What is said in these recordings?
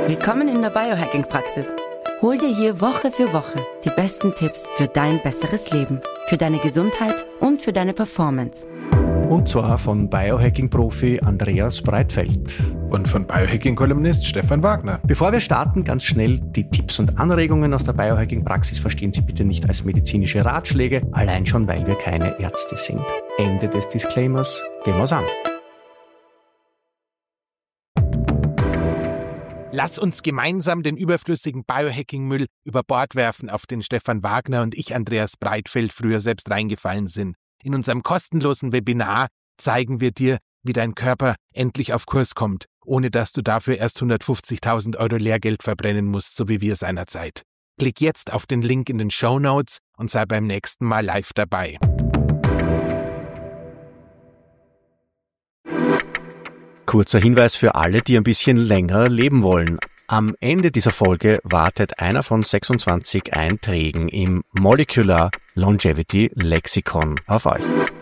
Willkommen in der Biohacking-Praxis. Hol dir hier Woche für Woche die besten Tipps für dein besseres Leben, für deine Gesundheit und für deine Performance. Und zwar von Biohacking-Profi Andreas Breitfeld. Und von Biohacking-Kolumnist Stefan Wagner. Bevor wir starten, ganz schnell die Tipps und Anregungen aus der Biohacking-Praxis verstehen Sie bitte nicht als medizinische Ratschläge, allein schon, weil wir keine Ärzte sind. Ende des Disclaimers, gehen wir's an. Lass uns gemeinsam den überflüssigen Biohacking-Müll über Bord werfen, auf den Stefan Wagner und ich, Andreas Breitfeld, früher selbst reingefallen sind. In unserem kostenlosen Webinar zeigen wir dir, wie dein Körper endlich auf Kurs kommt, ohne dass du dafür erst 150.000 € Lehrgeld verbrennen musst, so wie wir seinerzeit. Klick jetzt auf den Link in den Shownotes und sei beim nächsten Mal live dabei. Kurzer Hinweis für alle, die ein bisschen länger leben wollen. Am Ende dieser Folge wartet einer von 26 Einträgen im Molecular Longevity Lexikon auf euch.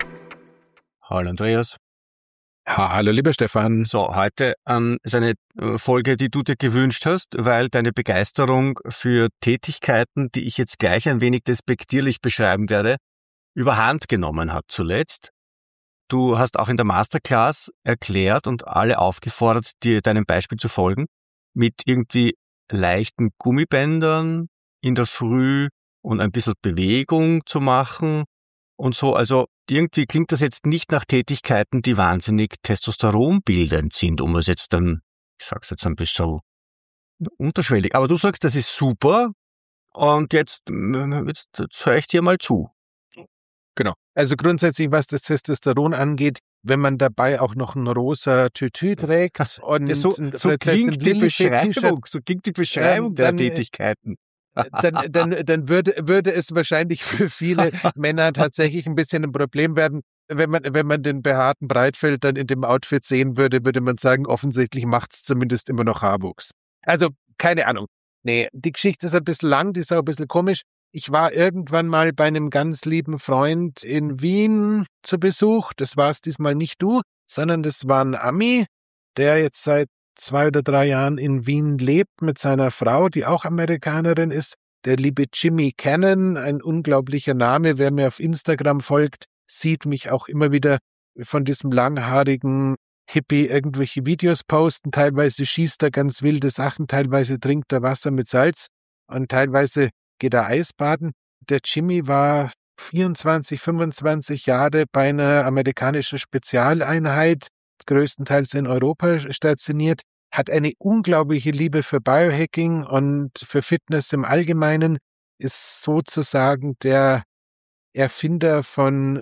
Hallo Andreas. Hallo lieber Stefan. So, heute ist eine Folge, die du dir gewünscht hast, weil deine Begeisterung für Tätigkeiten, die ich jetzt gleich ein wenig despektierlich beschreiben werde, überhand genommen hat zuletzt. Du hast auch in der Masterclass erklärt und alle aufgefordert, dir deinem Beispiel zu folgen, mit irgendwie leichten Gummibändern in der Früh und ein bisschen Bewegung zu machen und so. Also irgendwie klingt das jetzt nicht nach Tätigkeiten, die wahnsinnig testosteronbildend sind, um es jetzt dann, ich sag's jetzt ein bisschen unterschwellig. Aber du sagst, das ist super und jetzt höre ich dir mal zu. Genau. Also grundsätzlich, was das Testosteron angeht, wenn man dabei auch noch ein rosa Tütü trägt und so klingt die Beschreibung der Tätigkeiten. Dann würde es wahrscheinlich für viele Männer tatsächlich ein bisschen ein Problem werden. Wenn man den behaarten Breitfeld dann in dem Outfit sehen würde, würde man sagen, offensichtlich macht's zumindest immer noch Haarwuchs. Also, keine Ahnung. Nee, die Geschichte ist ein bisschen lang, die ist auch ein bisschen komisch. Ich war irgendwann mal bei einem ganz lieben Freund in Wien zu Besuch. Das war es diesmal nicht du, sondern das war ein Ami, der jetzt seit 2 oder 3 Jahren in Wien lebt mit seiner Frau, die auch Amerikanerin ist. Der liebe Jimmy Cannon, ein unglaublicher Name. Wer mir auf Instagram folgt, sieht mich auch immer wieder von diesem langhaarigen Hippie irgendwelche Videos posten. Teilweise schießt er ganz wilde Sachen, teilweise trinkt er Wasser mit Salz und teilweise geht er Eisbaden. Der Jimmy war 24, 25 Jahre bei einer amerikanischen Spezialeinheit, größtenteils in Europa stationiert, hat eine unglaubliche Liebe für Biohacking und für Fitness im Allgemeinen, ist sozusagen der Erfinder von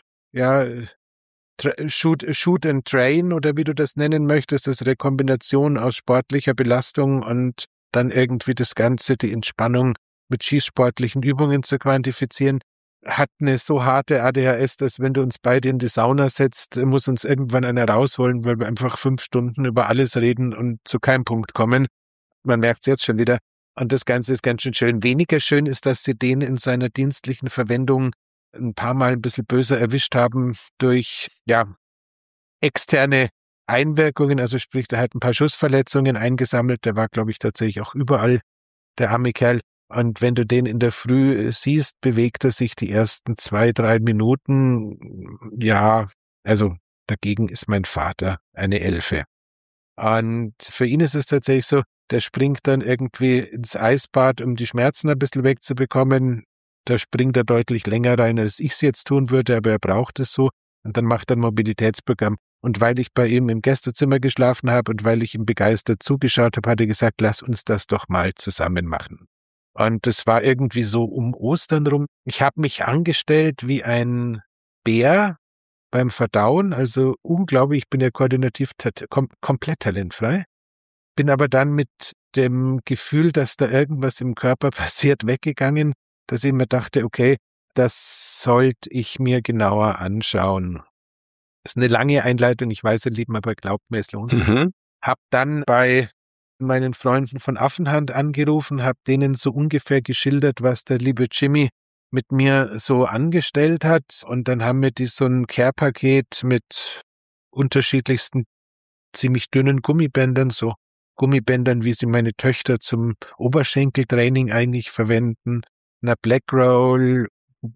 Shoot and Train oder wie du das nennen möchtest, das ist eine Kombination aus sportlicher Belastung und dann irgendwie das Ganze, die Entspannung mit schießsportlichen Übungen zu quantifizieren, hat eine so harte ADHS, dass wenn du uns beide in die Sauna setzt, muss uns irgendwann einer rausholen, weil wir einfach 5 Stunden über alles reden und zu keinem Punkt kommen. Man merkt es jetzt schon wieder. Und das Ganze ist ganz schön schön. Weniger schön ist, dass sie den in seiner dienstlichen Verwendung ein paar Mal ein bisschen böser erwischt haben durch, externe Einwirkungen. Also sprich, der hat ein paar Schussverletzungen eingesammelt. Der war, glaube ich, tatsächlich auch überall, der arme Kerl. Und wenn du den in der Früh siehst, bewegt er sich die ersten 2, 3 Minuten. Ja, also dagegen ist mein Vater eine Elfe. Und für ihn ist es tatsächlich so, der springt dann irgendwie ins Eisbad, um die Schmerzen ein bisschen wegzubekommen. Da springt er deutlich länger rein, als ich es jetzt tun würde, aber er braucht es so. Und dann macht er ein Mobilitätsprogramm. Und weil ich bei ihm im Gästezimmer geschlafen habe und weil ich ihm begeistert zugeschaut habe, hat er gesagt, lass uns das doch mal zusammen machen. Und das war irgendwie so um Ostern rum. Ich habe mich angestellt wie ein Bär beim Verdauen, also unglaublich, ich bin ja koordinativ komplett talentfrei, bin aber dann mit dem Gefühl, dass da irgendwas im Körper passiert, weggegangen, dass ich mir dachte, okay, das sollte ich mir genauer anschauen. Das ist eine lange Einleitung, ich weiß, ihr Lieben, aber glaubt mir, es lohnt sich. Hab dann bei meinen Freunden von Affenhand angerufen, habe denen so ungefähr geschildert, was der liebe Jimmy mit mir so angestellt hat. Und dann haben wir die so ein Care-Paket mit unterschiedlichsten, ziemlich dünnen Gummibändern, so Gummibändern, wie sie meine Töchter zum Oberschenkeltraining eigentlich verwenden, einer Black Roll,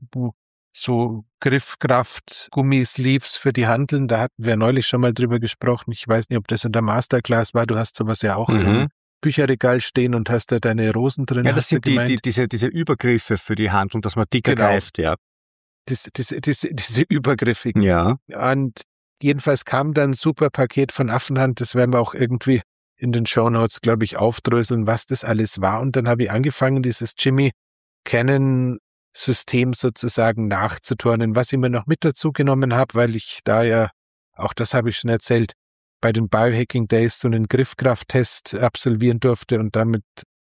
so Griffkraft, Gummisleeves für die Hanteln. Da hatten wir neulich schon mal drüber gesprochen. Ich weiß nicht, ob das in der Masterclass war. Du hast sowas ja auch im Bücherregal stehen und hast da deine Rosen drin. Ja, das sind diese Übergriffe für die Handlung, dass man dicker greift, ja. Diese übergriffigen. Ja. Und jedenfalls kam dann ein super Paket von Affenhand. Das werden wir auch irgendwie in den Shownotes, glaube ich, aufdröseln, was das alles war. Und dann habe ich angefangen, dieses Jimmy Cannon System sozusagen nachzuturnen, was ich mir noch mit dazu genommen habe, weil ich da ja, auch das habe ich schon erzählt, bei den Biohacking Days so einen Griffkrafttest absolvieren durfte und dann mit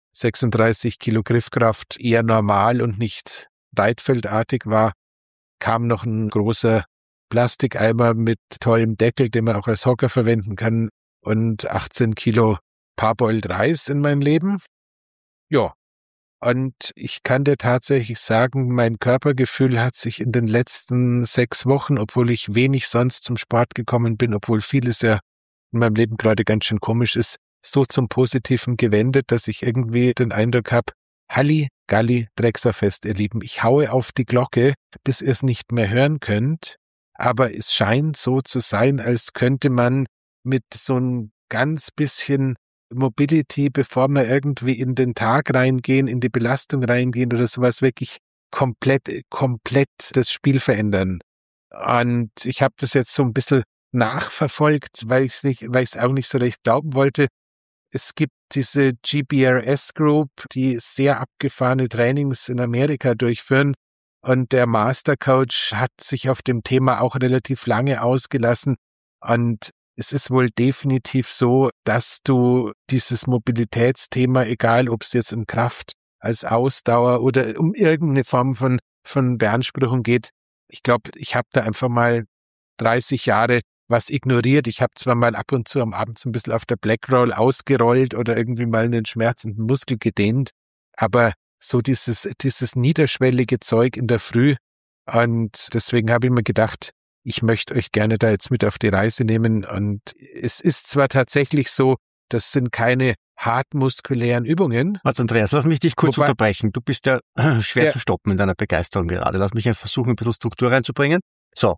36 Kilo Griffkraft eher normal und nicht reitfeldartig war, kam noch ein großer Plastikeimer mit tollem Deckel, den man auch als Hocker verwenden kann, und 18 Kilo Parboiled Reis in mein Leben. Ja. Und ich kann dir tatsächlich sagen, mein Körpergefühl hat sich in den letzten 6 Wochen, obwohl ich wenig sonst zum Sport gekommen bin, obwohl vieles ja in meinem Leben gerade ganz schön komisch ist, so zum Positiven gewendet, dass ich irgendwie den Eindruck habe, Halligalli Drechserfest, ihr Lieben. Ich haue auf die Glocke, bis ihr es nicht mehr hören könnt. Aber es scheint so zu sein, als könnte man mit so ein ganz bisschen Mobility, bevor wir irgendwie in den Tag reingehen, in die Belastung reingehen oder sowas, wirklich komplett das Spiel verändern. Und ich habe das jetzt so ein bisschen nachverfolgt, weil ich es auch nicht so recht glauben wollte. Es gibt diese GBRS Group, die sehr abgefahrene Trainings in Amerika durchführen. Und der Mastercoach hat sich auf dem Thema auch relativ lange ausgelassen. Und es ist wohl definitiv so, dass du dieses Mobilitätsthema, egal ob es jetzt um Kraft als Ausdauer oder um irgendeine Form von Beanspruchung geht, ich glaube, ich habe da einfach mal 30 Jahre was ignoriert. Ich habe zwar mal ab und zu am Abend so ein bisschen auf der Black Roll ausgerollt oder irgendwie mal einen schmerzenden Muskel gedehnt, aber so dieses niederschwellige Zeug in der Früh. Und deswegen habe ich mir gedacht, ich möchte euch gerne da jetzt mit auf die Reise nehmen. Und es ist zwar tatsächlich so, das sind keine hartmuskulären Übungen. Warte, Andreas, lass mich dich kurz unterbrechen. Du bist ja schwer zu stoppen in deiner Begeisterung gerade. Lass mich einfach versuchen, ein bisschen Struktur reinzubringen. So,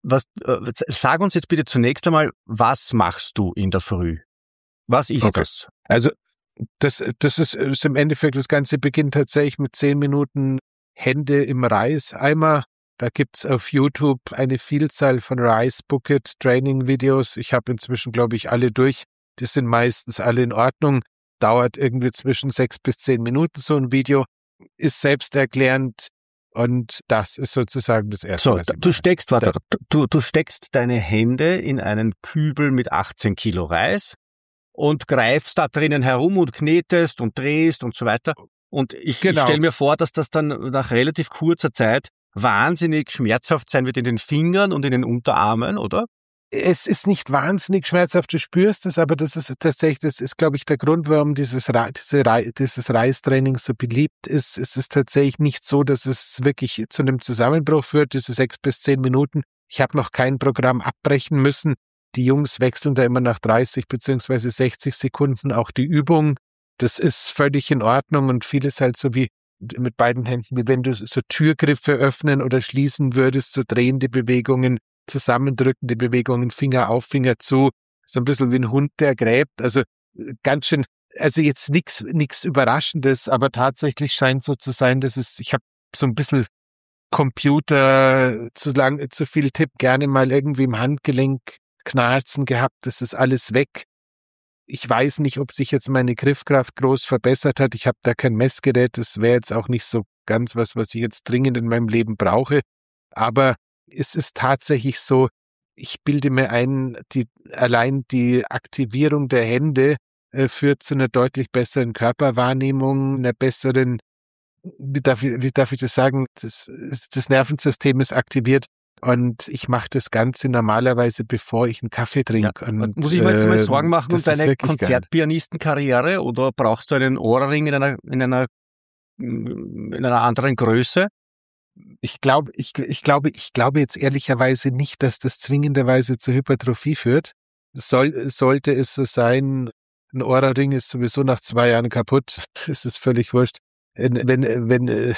sag uns jetzt bitte zunächst einmal, was machst du in der Früh? Was ist das? Also, das ist im Endeffekt, das Ganze beginnt tatsächlich mit 10 Minuten Hände im Reiseimer. Da gibt's auf YouTube eine Vielzahl von Rice Bucket Training Videos. Ich habe inzwischen, glaube ich, alle durch. Die sind meistens alle in Ordnung. Dauert irgendwie zwischen 6 bis 10 Minuten so ein Video. Ist selbsterklärend. Und das ist sozusagen das Erste, so, was ich mache. Du steckst deine Hände in einen Kübel mit 18 Kilo Reis und greifst da drinnen herum und knetest und drehst und so weiter. Und ich stelle mir vor, dass das dann nach relativ kurzer Zeit wahnsinnig schmerzhaft sein wird in den Fingern und in den Unterarmen, oder? Es ist nicht wahnsinnig schmerzhaft, du spürst es, aber das ist tatsächlich, das ist, glaube ich, der Grund, warum dieses Reistraining so beliebt ist. Es ist tatsächlich nicht so, dass es wirklich zu einem Zusammenbruch führt, diese 6 bis 10 Minuten. Ich habe noch kein Programm abbrechen müssen. Die Jungs wechseln da immer nach 30 beziehungsweise 60 Sekunden auch die Übung. Das ist völlig in Ordnung und vieles halt so wie mit beiden Händen, wie wenn du so Türgriffe öffnen oder schließen würdest, so drehende Bewegungen, zusammendrückende Bewegungen, Finger auf, Finger zu, so ein bisschen wie ein Hund, der gräbt. Also ganz schön, also jetzt nix Überraschendes, aber tatsächlich scheint so zu sein, dass ich habe so ein bisschen Computer, zu viel Tipp, gerne mal irgendwie im Handgelenk knarzen gehabt, das ist alles weg. Ich weiß nicht, ob sich jetzt meine Griffkraft groß verbessert hat. Ich habe da kein Messgerät. Das wäre jetzt auch nicht so ganz was ich jetzt dringend in meinem Leben brauche. Aber es ist tatsächlich so, ich bilde mir ein, allein die Aktivierung der Hände führt zu einer deutlich besseren Körperwahrnehmung, einer besseren, wie darf ich das sagen, das Nervensystem ist aktiviert. Und ich mache das Ganze normalerweise, bevor ich einen Kaffee trinke. Ja. Und, muss ich mir jetzt mal Sorgen machen um deine Konzertpianistenkarriere oder brauchst du einen Ohrring in einer anderen Größe? Ich glaube jetzt ehrlicherweise nicht, dass das zwingenderweise zur Hypertrophie führt. Sollte es so sein, ein Ohrring ist sowieso nach 2 Jahren kaputt. Das ist völlig wurscht. Wenn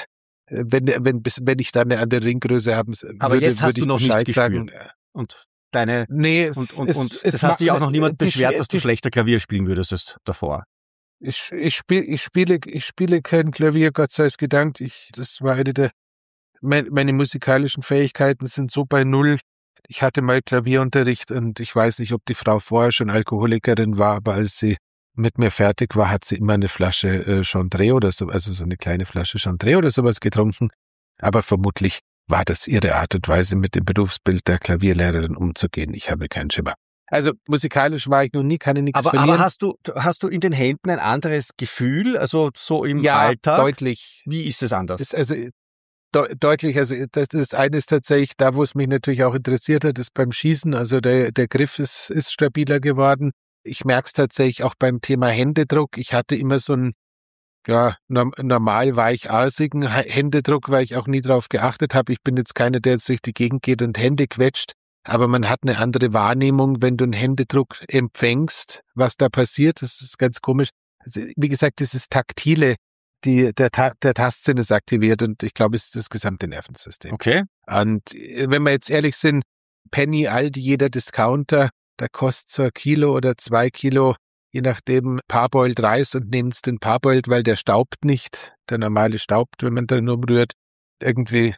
ich da eine andere Ringgröße haben aber würde, jetzt hast würde du ich noch nichts Bescheid sagen. gespürt. Und deine, Nee, es hat sich auch noch niemand beschwert, dass du schlechter Klavier spielen würdest als davor. Ich spiele kein Klavier, Gott sei Dank. Das war meine musikalischen Fähigkeiten sind so bei Null. Ich hatte mal Klavierunterricht und ich weiß nicht, ob die Frau vorher schon Alkoholikerin war, aber als sie mit mir fertig war, hat sie immer eine Flasche Chandray oder so, also so eine kleine Flasche Chandray oder sowas getrunken. Aber vermutlich war das ihre Art und Weise, mit dem Berufsbild der Klavierlehrerin umzugehen. Ich habe keinen Schimmer. Also musikalisch war ich noch nie, kann ich nichts verlieren. Aber hast du in den Händen ein anderes Gefühl, also so im Alltag? Ja, deutlich. Wie ist es anders? Deutlich, also das eine ist tatsächlich, da wo es mich natürlich auch interessiert hat, ist beim Schießen, also der Griff ist stabiler geworden. Ich merke es tatsächlich auch beim Thema Händedruck. Ich hatte immer so einen, normal weicharsigen Händedruck, weil ich auch nie drauf geachtet habe. Ich bin jetzt keiner, der jetzt durch die Gegend geht und Hände quetscht, aber man hat eine andere Wahrnehmung, wenn du einen Händedruck empfängst, was da passiert. Das ist ganz komisch. Also, wie gesagt, dieses Taktile, der Tastsinn ist aktiviert und ich glaube, es ist das gesamte Nervensystem. Okay. Und wenn wir jetzt ehrlich sind, Penny, Aldi, jeder Discounter, da kostet so 1 Kilo oder 2 Kilo, je nachdem, Parboiled Reis und nehmt's den Parboiled, weil der staubt nicht. Der normale staubt, wenn man drin umrührt. Irgendwie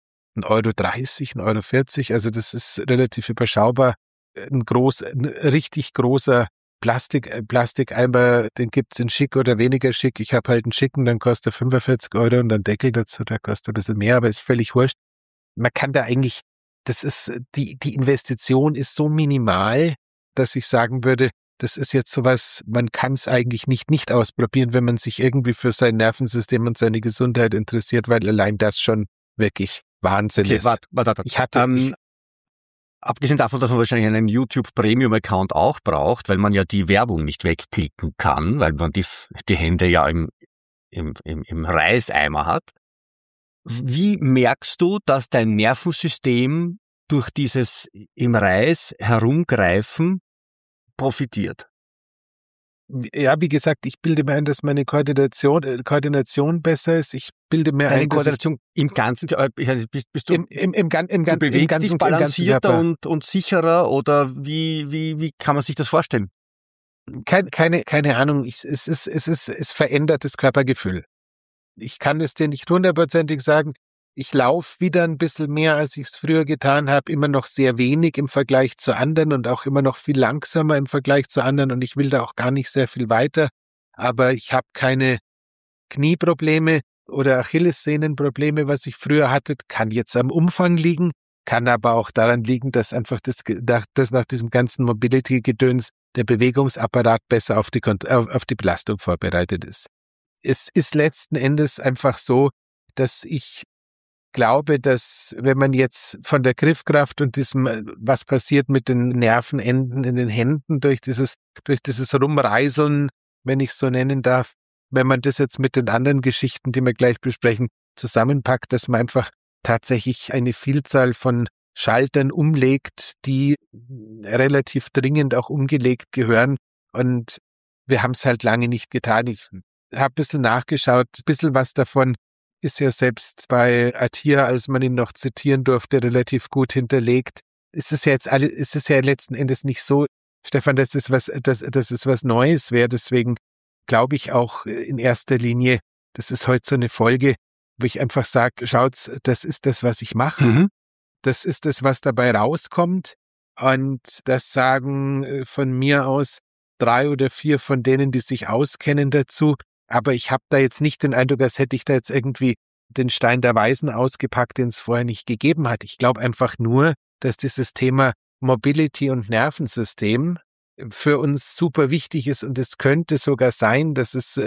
1,30 €, 1,40 €. Also das ist relativ überschaubar. Ein richtig großer Plastikeimer, den gibt's in schick oder weniger schick. Ich habe halt einen schicken, dann kostet er 45 € und dann Deckel dazu, der kostet ein bisschen mehr, aber ist völlig wurscht. Man kann da eigentlich, das ist, die Investition ist so minimal, dass ich sagen würde, das ist jetzt sowas, man kann es eigentlich nicht ausprobieren, wenn man sich irgendwie für sein Nervensystem und seine Gesundheit interessiert, weil allein das schon wirklich Wahnsinn ist. Warte. Abgesehen davon, dass man wahrscheinlich einen YouTube-Premium-Account auch braucht, weil man ja die Werbung nicht wegklicken kann, weil man die Hände ja im Reiseimer hat. Wie merkst du, dass dein Nervensystem durch dieses im Reis herumgreifen profitiert? Ja, wie gesagt, ich bilde mir ein, dass meine Koordination besser ist. Ich bilde mir ein, Koordination im Ganzen, bist du, du bewegst dich balancierter und sicherer, oder wie kann man sich das vorstellen? Keine Ahnung. Es verändert das Körpergefühl. Ich kann es dir nicht 100%ig sagen. Ich laufe wieder ein bisschen mehr, als ich es früher getan habe, immer noch sehr wenig im Vergleich zu anderen und auch immer noch viel langsamer im Vergleich zu anderen und ich will da auch gar nicht sehr viel weiter, aber ich habe keine Knieprobleme oder Achillessehnenprobleme, was ich früher hatte, kann jetzt am Umfang liegen, kann aber auch daran liegen, dass einfach das nach diesem ganzen Mobility-Gedöns der Bewegungsapparat besser auf die Belastung vorbereitet ist. Es ist letzten Endes einfach so, dass ich glaube, dass wenn man jetzt von der Griffkraft und diesem, was passiert mit den Nervenenden in den Händen durch dieses Rumreiseln, wenn ich es so nennen darf, wenn man das jetzt mit den anderen Geschichten, die wir gleich besprechen, zusammenpackt, dass man einfach tatsächlich eine Vielzahl von Schaltern umlegt, die relativ dringend auch umgelegt gehören. Und wir haben es halt lange nicht getan. Ich habe ein bisschen nachgeschaut, ein bisschen was davon ist ja selbst bei Attia, als man ihn noch zitieren durfte, relativ gut hinterlegt. Es ist ja letzten Endes nicht so, Stefan, dass es was Neues wäre. Deswegen glaube ich auch in erster Linie, das ist heute so eine Folge, wo ich einfach sage, schaut, das ist das, was ich mache. Mhm. Das ist das, was dabei rauskommt. Und das sagen von mir aus 3 oder 4 von denen, die sich auskennen dazu. Aber ich habe da jetzt nicht den Eindruck, als hätte ich da jetzt irgendwie den Stein der Weisen ausgepackt, den es vorher nicht gegeben hat. Ich glaube einfach nur, dass dieses Thema Mobility und Nervensystem für uns super wichtig ist und es könnte sogar sein, dass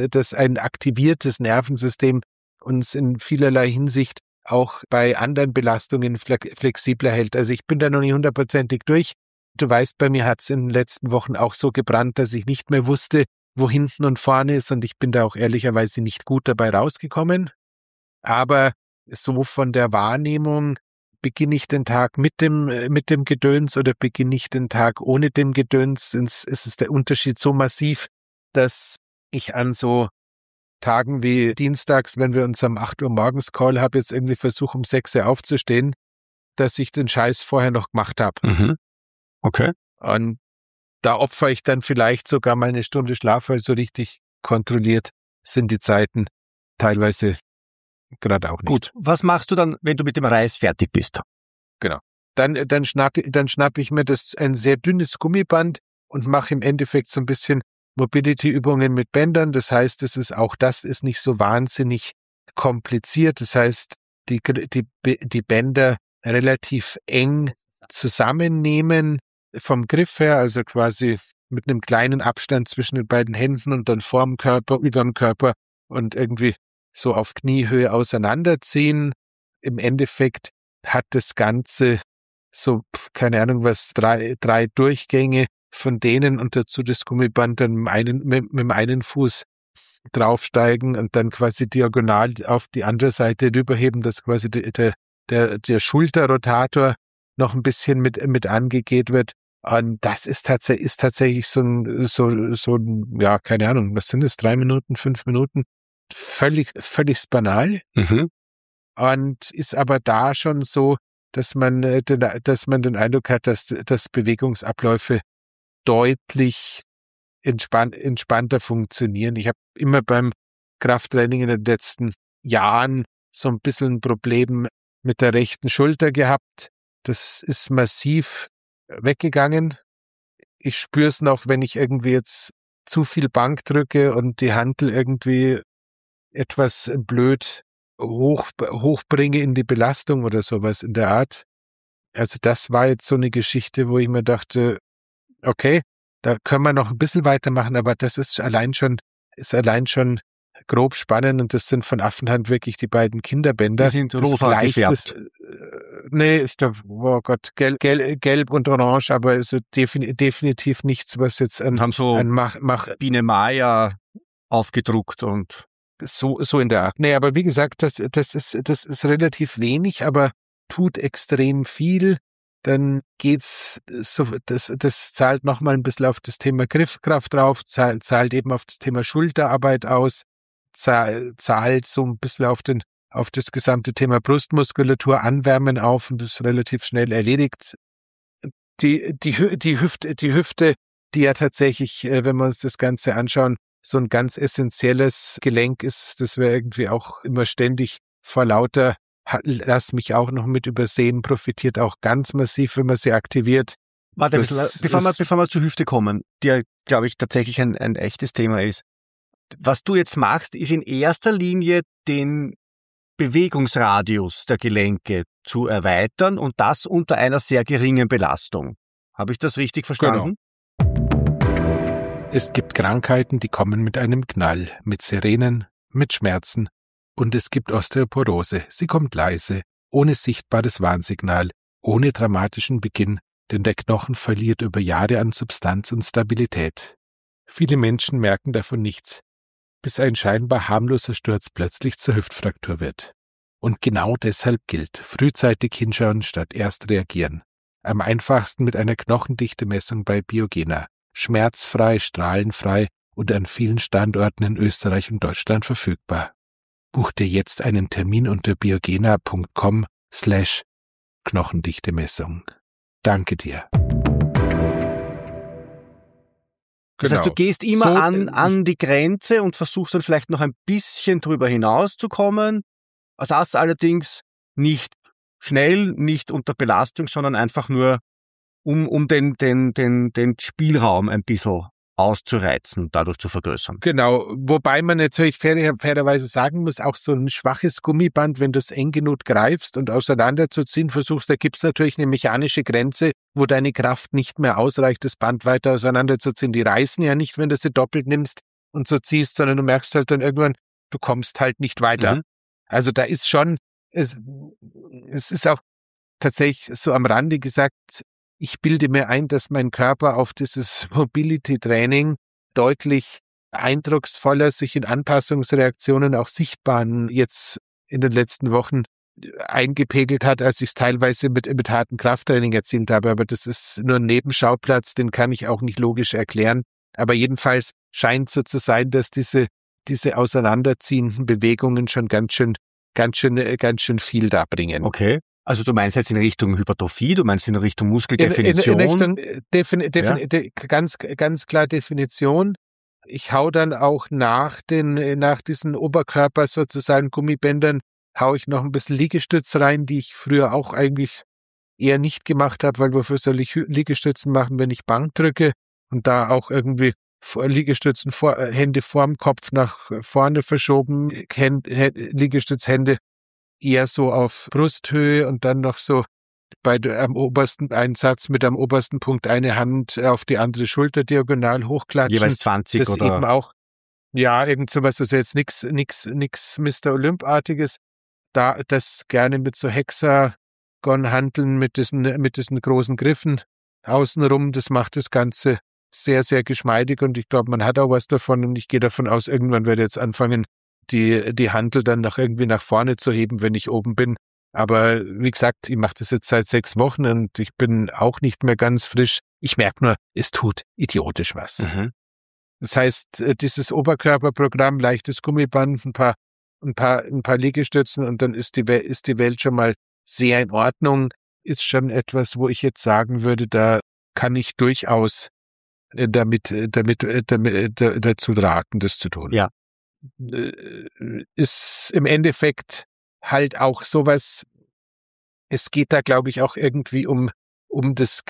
ein aktiviertes Nervensystem uns in vielerlei Hinsicht auch bei anderen Belastungen flexibler hält. Also ich bin da noch nicht 100%ig durch. Du weißt, bei mir hat es in den letzten Wochen auch so gebrannt, dass ich nicht mehr wusste, wo hinten und vorne ist und ich bin da auch ehrlicherweise nicht gut dabei rausgekommen. Aber so von der Wahrnehmung beginne ich den Tag mit dem Gedöns oder beginne ich den Tag ohne dem Gedöns? Ist der Unterschied so massiv, dass ich an so Tagen wie dienstags, wenn wir uns um 8 Uhr morgens Call haben, jetzt irgendwie versuche, um 6 Uhr aufzustehen, dass ich den Scheiß vorher noch gemacht habe. Mhm. Okay. Und da opfere ich dann vielleicht sogar mal eine Stunde Schlaf, weil so richtig kontrolliert sind die Zeiten teilweise gerade auch nicht. Gut, was machst du dann, wenn du mit dem Reis fertig bist? Genau. Dann schnapp ich mir ein sehr dünnes Gummiband und mache im Endeffekt so ein bisschen Mobility-Übungen mit Bändern. Das heißt, das ist nicht so wahnsinnig kompliziert. Das heißt, die Bänder relativ eng zusammennehmen vom Griff her, also quasi mit einem kleinen Abstand zwischen den beiden Händen und dann vorm Körper, überm Körper und irgendwie so auf Kniehöhe auseinanderziehen. Im Endeffekt hat das Ganze so, keine Ahnung was, drei Durchgänge von denen und dazu das Gummiband dann mit dem einen Fuß draufsteigen und dann quasi diagonal auf die andere Seite rüberheben, dass quasi der Schulterrotator noch ein bisschen mit angegeht wird. Und das ist tatsächlich so ein, ja, keine Ahnung, was sind das, 3 Minuten, 5 Minuten? Völlig banal. Mhm. Und ist aber da schon so, dass man den Eindruck hat, dass Bewegungsabläufe deutlich entspannter funktionieren. Ich habe immer beim Krafttraining in den letzten Jahren so ein bisschen ein Problem mit der rechten Schulter gehabt. Das ist massiv weggegangen. Ich spüre es noch, wenn ich irgendwie jetzt zu viel Bank drücke und die Hantel irgendwie etwas blöd hochbringe in die Belastung oder sowas in der Art. Also das war jetzt so eine Geschichte, wo ich mir dachte, okay, da können wir noch ein bisschen weitermachen, aber das ist allein schon grob spannend und das sind von Affenhand wirklich die beiden Kinderbänder. Die sind rosa gefärbt. Nee, ich glaube, oh Gott, gelb und orange, aber also definitiv nichts, was jetzt haben so Biene Maya aufgedruckt und so in der Art. Nee, aber wie gesagt, das ist relativ wenig, aber tut extrem viel. Dann geht's so, das zahlt nochmal ein bisschen auf das Thema Griffkraft drauf, zahlt eben auf das Thema Schulterarbeit aus, zahlt so ein bisschen auf das gesamte Thema Brustmuskulatur, Anwärmen auf und das ist relativ schnell erledigt. Die Hüfte, die ja tatsächlich, wenn wir uns das Ganze anschauen, so ein ganz essentielles Gelenk ist, das wir irgendwie auch immer ständig vor lauter lass mich auch noch mit übersehen, profitiert auch ganz massiv, wenn man sie aktiviert. Warte ein bisschen, bevor wir zur Hüfte kommen, die ja, glaube ich, tatsächlich ein echtes Thema ist. Was du jetzt machst, ist in erster Linie den Bewegungsradius der Gelenke zu erweitern und das unter einer sehr geringen Belastung. Habe ich das richtig verstanden? Genau. Es gibt Krankheiten, die kommen mit einem Knall, mit Sirenen, mit Schmerzen. Und es gibt Osteoporose. Sie kommt leise, ohne sichtbares Warnsignal, ohne dramatischen Beginn, denn der Knochen verliert über Jahre an Substanz und Stabilität. Viele Menschen merken davon nichts, bis ein scheinbar harmloser Sturz plötzlich zur Hüftfraktur wird. Und genau deshalb gilt, frühzeitig hinschauen statt erst reagieren. Am einfachsten mit einer Knochendichte-Messung bei Biogena. Schmerzfrei, strahlenfrei und an vielen Standorten in Österreich und Deutschland verfügbar. Buch dir jetzt einen Termin unter biogena.com/Knochendichte-Messung. Danke dir. Das heißt, du gehst immer an die Grenze und versuchst dann vielleicht noch ein bisschen drüber hinauszukommen. Das allerdings nicht schnell, nicht unter Belastung, sondern einfach nur, um den Spielraum ein bisschen auszureizen und dadurch zu vergrößern. Genau, wobei man natürlich fairerweise sagen muss, auch so ein schwaches Gummiband, wenn du es eng genug greifst und auseinanderzuziehen versuchst, da gibt's natürlich eine mechanische Grenze, wo deine Kraft nicht mehr ausreicht, das Band weiter auseinanderzuziehen. Die reißen ja nicht, wenn du sie doppelt nimmst und so ziehst, sondern du merkst halt dann irgendwann, du kommst halt nicht weiter. Mhm. Also da ist schon, es ist auch tatsächlich so am Rande gesagt, ich bilde mir ein, dass mein Körper auf dieses Mobility-Training deutlich eindrucksvoller sich in Anpassungsreaktionen auch sichtbaren jetzt in den letzten Wochen eingepegelt hat, als ich es teilweise mit hartem Krafttraining erzielt habe. Aber das ist nur ein Nebenschauplatz, den kann ich auch nicht logisch erklären. Aber jedenfalls scheint so zu sein, dass diese auseinanderziehenden Bewegungen schon ganz schön viel da bringen. Okay. Also du meinst jetzt in Richtung Hypertrophie, du meinst in Richtung Muskeldefinition? In Richtung ganz klar Definition. Ich hau dann auch nach diesen Oberkörper sozusagen Gummibändern, hau ich noch ein bisschen Liegestütz rein, die ich früher auch eigentlich eher nicht gemacht habe, weil wofür soll ich Liegestützen machen, wenn ich Bank drücke und da auch irgendwie Liegestützen, Hände vorm Kopf nach vorne verschoben, Liegestützhände eher so auf Brusthöhe und dann noch so am obersten einen Satz mit am obersten Punkt eine Hand auf die andere Schulter diagonal hochklatschen. Jeweils 20 das oder? Eben auch, ja, irgend sowas, also jetzt nix Mr. Olymp-artiges. Da, das gerne mit so Hexagon-Hanteln, mit diesen großen Griffen außenrum, das macht das Ganze sehr, sehr geschmeidig und ich glaube, man hat auch was davon und ich gehe davon aus, irgendwann werde ich jetzt anfangen, die Hantel dann noch irgendwie nach vorne zu heben, wenn ich oben bin. Aber wie gesagt, ich mache das jetzt seit 6 Wochen und ich bin auch nicht mehr ganz frisch. Ich merke nur, es tut idiotisch was. Mhm. Das heißt, dieses Oberkörperprogramm, leichtes Gummiband, ein paar Liegestützen und dann ist die Welt schon mal sehr in Ordnung. Ist schon etwas, wo ich jetzt sagen würde, da kann ich durchaus damit dazu raten, das zu tun. Ja. Ist im Endeffekt halt auch sowas, es geht da, glaube ich, auch irgendwie ums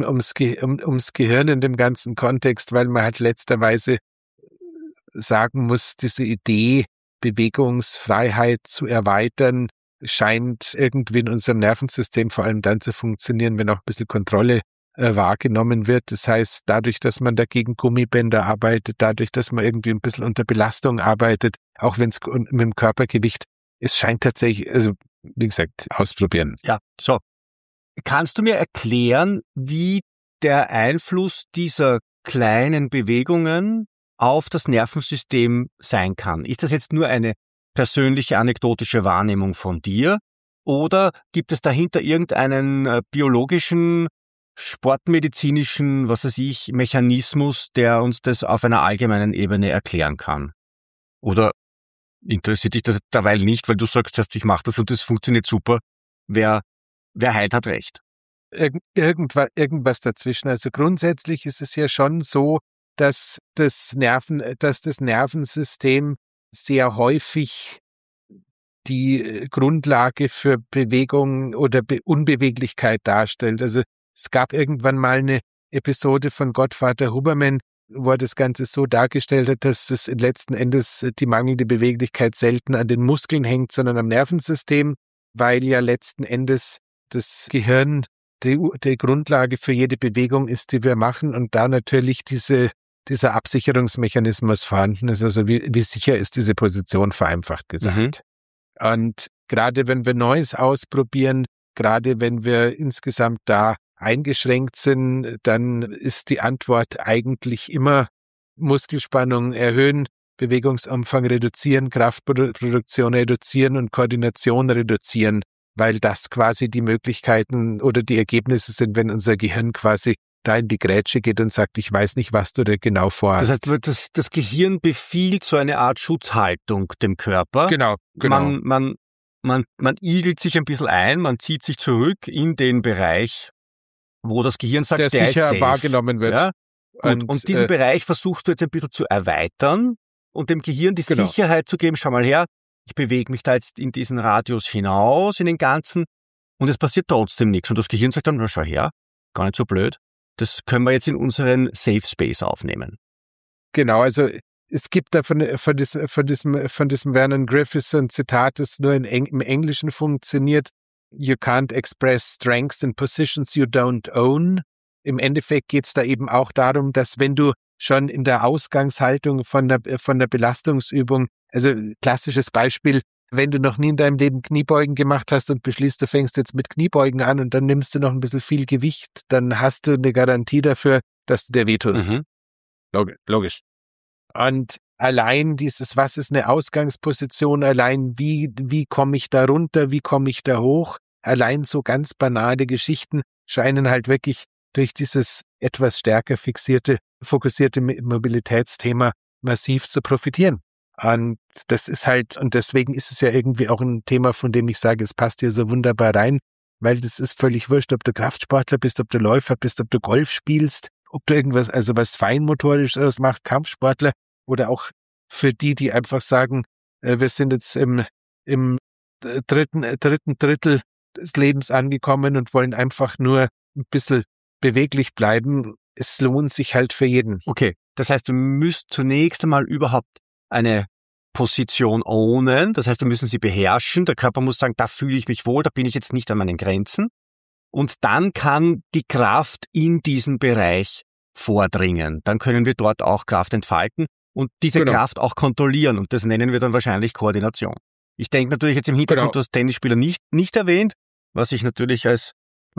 Gehirn in dem ganzen Kontext, weil man halt letzterweise sagen muss, diese Idee, Bewegungsfreiheit zu erweitern, scheint irgendwie in unserem Nervensystem vor allem dann zu funktionieren, wenn auch ein bisschen Kontrolle wahrgenommen wird. Das heißt, dadurch, dass man dagegen Gummibänder arbeitet, dadurch, dass man irgendwie ein bisschen unter Belastung arbeitet, auch wenn es mit dem Körpergewicht, es scheint tatsächlich, also wie gesagt, ausprobieren. Ja, so. Kannst du mir erklären, wie der Einfluss dieser kleinen Bewegungen auf das Nervensystem sein kann? Ist das jetzt nur eine persönliche anekdotische Wahrnehmung von dir oder gibt es dahinter irgendeinen biologischen, sportmedizinischen, Mechanismus, der uns das auf einer allgemeinen Ebene erklären kann? Oder interessiert dich das derweil nicht, weil du sagst, ich mache das und das funktioniert super. Wer heilt, hat recht. Irgendwas dazwischen. Also grundsätzlich ist es ja schon so, dass das Nervensystem sehr häufig die Grundlage für Bewegung oder Unbeweglichkeit darstellt. Also es gab irgendwann mal eine Episode von Gottvater Huberman, wo er das Ganze so dargestellt hat, dass es letzten Endes die mangelnde Beweglichkeit selten an den Muskeln hängt, sondern am Nervensystem, weil ja letzten Endes das Gehirn die Grundlage für jede Bewegung ist, die wir machen und da natürlich dieser Absicherungsmechanismus vorhanden ist. Also wie sicher ist diese Position, vereinfacht gesagt. Und gerade wenn wir Neues ausprobieren, gerade wenn wir insgesamt da eingeschränkt sind, dann ist die Antwort eigentlich immer Muskelspannung erhöhen, Bewegungsumfang reduzieren, Kraftproduktion reduzieren und Koordination reduzieren, weil das quasi die Möglichkeiten oder die Ergebnisse sind, wenn unser Gehirn quasi da in die Grätsche geht und sagt, ich weiß nicht, was du da genau vorhast. Das heißt, das Gehirn befiehlt so eine Art Schutzhaltung dem Körper. Genau. Man igelt sich ein bisschen ein, man zieht sich zurück in den Bereich, wo das Gehirn sagt, der sicher ist safe. Wahrgenommen wird. Ja? Und diesen Bereich versuchst du jetzt ein bisschen zu erweitern und dem Gehirn die Sicherheit zu geben, schau mal her, ich bewege mich da jetzt in diesen Radius hinaus, in den ganzen, und es passiert trotzdem nichts. Und das Gehirn sagt dann, na schau her, gar nicht so blöd, das können wir jetzt in unseren Safe Space aufnehmen. Genau, also es gibt da von diesem Vernon Griffiths ein Zitat, das nur im Englischen funktioniert. You can't express strengths in positions you don't own. Im Endeffekt geht es da eben auch darum, dass wenn du schon in der Ausgangshaltung von der Belastungsübung, also klassisches Beispiel, wenn du noch nie in deinem Leben Kniebeugen gemacht hast und beschließt, du fängst jetzt mit Kniebeugen an und dann nimmst du noch ein bisschen viel Gewicht, dann hast du eine Garantie dafür, dass du dir wehtust. Mhm. Logisch. Und allein dieses, was ist eine Ausgangsposition, allein wie komme ich da runter, wie komme ich da hoch, allein so ganz banale Geschichten scheinen halt wirklich durch dieses etwas stärker fokussierte Mobilitätsthema massiv zu profitieren. Und das ist halt, und deswegen ist es ja irgendwie auch ein Thema, von dem ich sage, es passt hier so wunderbar rein, weil das ist völlig wurscht, ob du Kraftsportler bist, ob du Läufer bist, ob du Golf spielst, ob du irgendwas, also was Feinmotorisches machst, Kampfsportler, oder auch für die einfach sagen, wir sind jetzt im dritten Drittel des Lebens angekommen und wollen einfach nur ein bisschen beweglich bleiben. Es lohnt sich halt für jeden. Okay, das heißt, du müsst zunächst einmal überhaupt eine Position ownen, das heißt, wir müssen sie beherrschen. Der Körper muss sagen, da fühle ich mich wohl, da bin ich jetzt nicht an meinen Grenzen. Und dann kann die Kraft in diesen Bereich vordringen. Dann können wir dort auch Kraft entfalten und diese Kraft auch kontrollieren. Und das nennen wir dann wahrscheinlich Koordination. Ich denke natürlich jetzt im Hintergrund, du hast Tennisspieler nicht erwähnt, was ich natürlich ich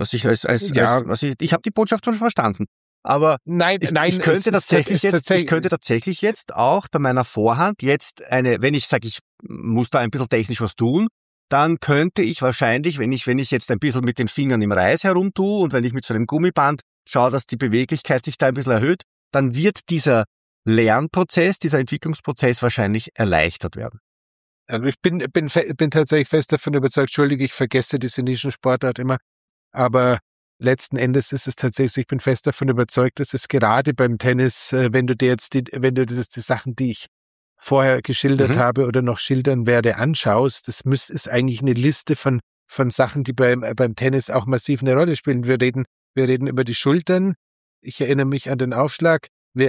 habe die Botschaft schon verstanden. Aber ich könnte tatsächlich jetzt auch bei meiner Vorhand wenn ich sage, ich muss da ein bisschen technisch was tun, dann könnte ich wahrscheinlich, wenn ich jetzt ein bisschen mit den Fingern im Reis herumtue und wenn ich mit so einem Gummiband schaue, dass die Beweglichkeit sich da ein bisschen erhöht, dann wird dieser Lernprozess, dieser Entwicklungsprozess wahrscheinlich erleichtert werden. Also ich bin tatsächlich fest davon überzeugt, Entschuldige, ich vergesse diese Nischensportart immer, aber letzten Endes ist es tatsächlich, ich bin fest davon überzeugt, dass es gerade beim Tennis, wenn du die Sachen, die ich vorher geschildert habe oder noch schildern werde, anschaust, ist eigentlich eine Liste von Sachen, die beim Tennis auch massiv eine Rolle spielen. Wir reden über die Schultern. Ich erinnere mich an den Aufschlag. Ich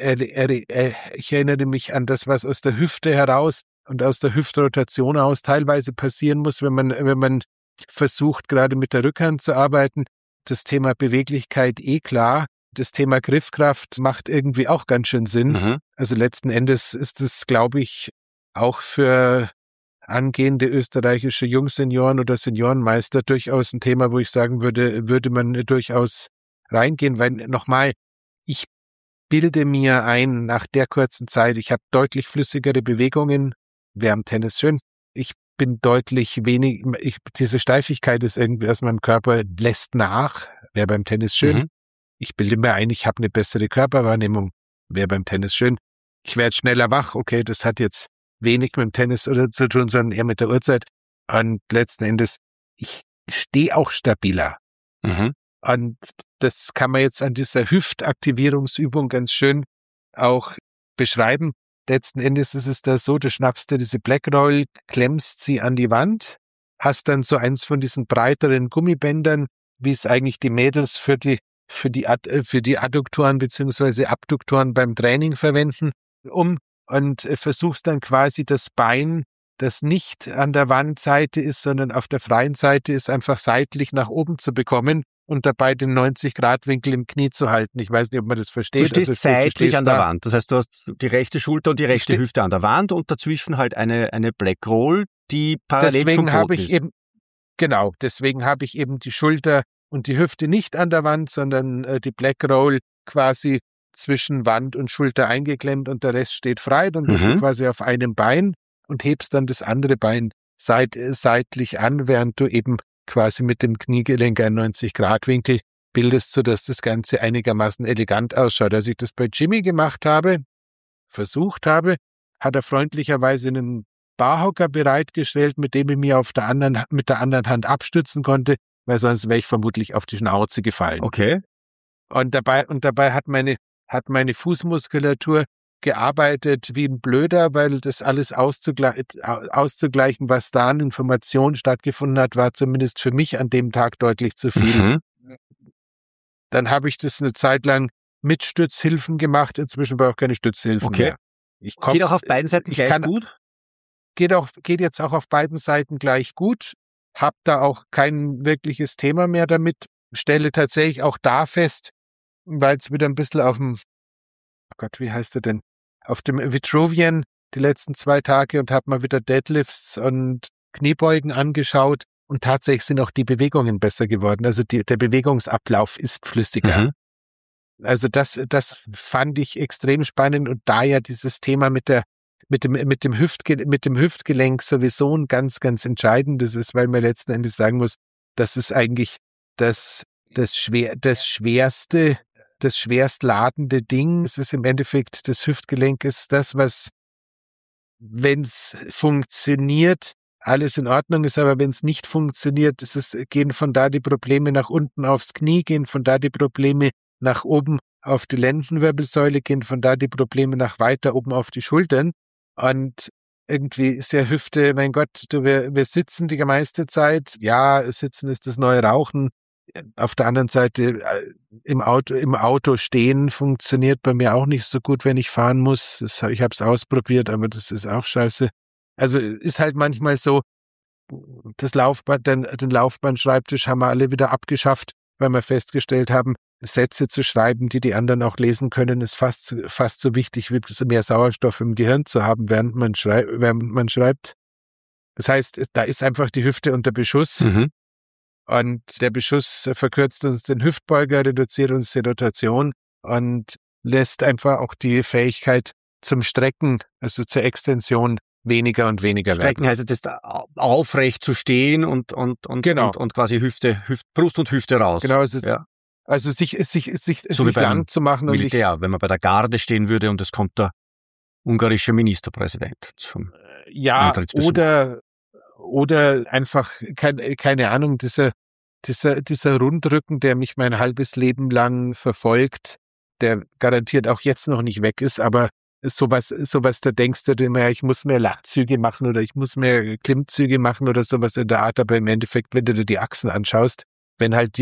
erinnere mich an das, was aus der Hüfte heraus und aus der Hüftrotation aus teilweise passieren muss, wenn man versucht, gerade mit der Rückhand zu arbeiten. Das Thema Beweglichkeit klar. Das Thema Griffkraft macht irgendwie auch ganz schön Sinn. Also letzten Endes ist es, glaube ich, auch für angehende österreichische Jungsenioren oder Seniorenmeister durchaus ein Thema, wo ich sagen würde man durchaus reingehen, weil nochmal, ich bilde mir ein, nach der kurzen Zeit, ich habe deutlich flüssigere Bewegungen, wäre am Tennis schön. Ich bin deutlich diese Steifigkeit ist irgendwie aus meinem Körper, lässt nach, wäre beim Tennis schön. Ich bilde mir ein, ich habe eine bessere Körperwahrnehmung, wäre beim Tennis schön. Ich werde schneller wach, okay, das hat jetzt wenig mit dem Tennis oder zu tun, sondern eher mit der Uhrzeit. Und letzten Endes, ich stehe auch stabiler. Und das kann man jetzt an dieser Hüftaktivierungsübung ganz schön auch beschreiben. Letzten Endes ist es da so, du schnappst dir diese Black Roll, klemmst sie an die Wand, hast dann so eins von diesen breiteren Gummibändern, wie es eigentlich die Mädels für die Adduktoren bzw. Abduktoren beim Training verwenden, und versuchst dann quasi das Bein, das nicht an der Wandseite ist, sondern auf der freien Seite ist, einfach seitlich nach oben zu bekommen und dabei den 90-Grad-Winkel im Knie zu halten. Ich weiß nicht, ob man das versteht. Du stehst seitlich an der Wand. Das heißt, du hast die rechte Schulter und die rechte Hüfte an der Wand und dazwischen halt eine Black Roll, die parallel zum Boden ist. Deswegen habe ich eben die Schulter und die Hüfte nicht an der Wand, sondern die Black Roll quasi zwischen Wand und Schulter eingeklemmt und der Rest steht frei. Dann bist du quasi auf einem Bein und hebst dann das andere Bein seitlich an, während du eben quasi mit dem Kniegelenk einen 90-Grad-Winkel bildest, sodass das Ganze einigermaßen elegant ausschaut. Als ich das bei Jimmy versucht habe, hat er freundlicherweise einen Barhocker bereitgestellt, mit dem ich mir mit der anderen Hand abstützen konnte, weil sonst wäre ich vermutlich auf die Schnauze gefallen. Okay. Und dabei hat meine Fußmuskulatur gearbeitet wie ein Blöder, weil das alles auszugleichen, was da an Informationen stattgefunden hat, war zumindest für mich an dem Tag deutlich zu viel. Dann habe ich das eine Zeit lang mit Stützhilfen gemacht. Inzwischen brauche ich keine Stützhilfen mehr. Geht auch auf beiden Seiten gleich gut? Geht jetzt auch auf beiden Seiten gleich gut. Hab da auch kein wirkliches Thema mehr damit. Stelle tatsächlich auch da fest, weil es wieder ein bisschen auf dem Vitruvian die letzten 2 Tage und habe mal wieder Deadlifts und Kniebeugen angeschaut und tatsächlich sind auch die Bewegungen besser geworden. Also der Bewegungsablauf ist flüssiger. Also das fand ich extrem spannend und da ja dieses Thema mit dem Hüftgelenk sowieso ein ganz, ganz entscheidendes ist, weil man letzten Endes sagen muss, das ist eigentlich das schwerst ladende Ding. Es ist im Endeffekt, das Hüftgelenk ist das, was, wenn es funktioniert, alles in Ordnung ist, aber wenn es nicht funktioniert, gehen von da die Probleme nach unten aufs Knie, gehen von da die Probleme nach oben auf die Lendenwirbelsäule, gehen von da die Probleme nach weiter oben auf die Schultern. Und irgendwie ist ja Hüfte, mein Gott, wir sitzen die meiste Zeit. Ja, Sitzen ist das neue Rauchen. Auf der anderen Seite, im Auto stehen funktioniert bei mir auch nicht so gut, wenn ich fahren muss. Ich habe es ausprobiert, aber das ist auch scheiße. Also ist halt manchmal so, den Laufbahnschreibtisch haben wir alle wieder abgeschafft, weil wir festgestellt haben, Sätze zu schreiben, die die anderen auch lesen können, ist fast so wichtig, wie mehr Sauerstoff im Gehirn zu haben, während man schreibt. Das heißt, da ist einfach die Hüfte unter Beschuss. Mhm. Und der Beschuss verkürzt uns den Hüftbeuger, reduziert uns die Rotation und lässt einfach auch die Fähigkeit zum Strecken, also zur Extension, weniger und weniger Strecken werden. heißt das aufrecht zu stehen und Genau. und quasi Brust und Hüfte raus. Genau, es ist, ja. also sich So wie lang zu machen und Militär, wenn man bei der Garde stehen würde und es kommt der ungarische Ministerpräsident zum Eintrittsbesuch. Oder einfach, keine Ahnung, dieser Rundrücken, der mich mein halbes Leben lang verfolgt, der garantiert auch jetzt noch nicht weg ist, aber sowas, da denkst du immer, ich muss mehr Latzüge machen oder ich muss mehr Klimmzüge machen oder sowas in der Art, aber im Endeffekt, wenn du dir die Achsen anschaust, wenn halt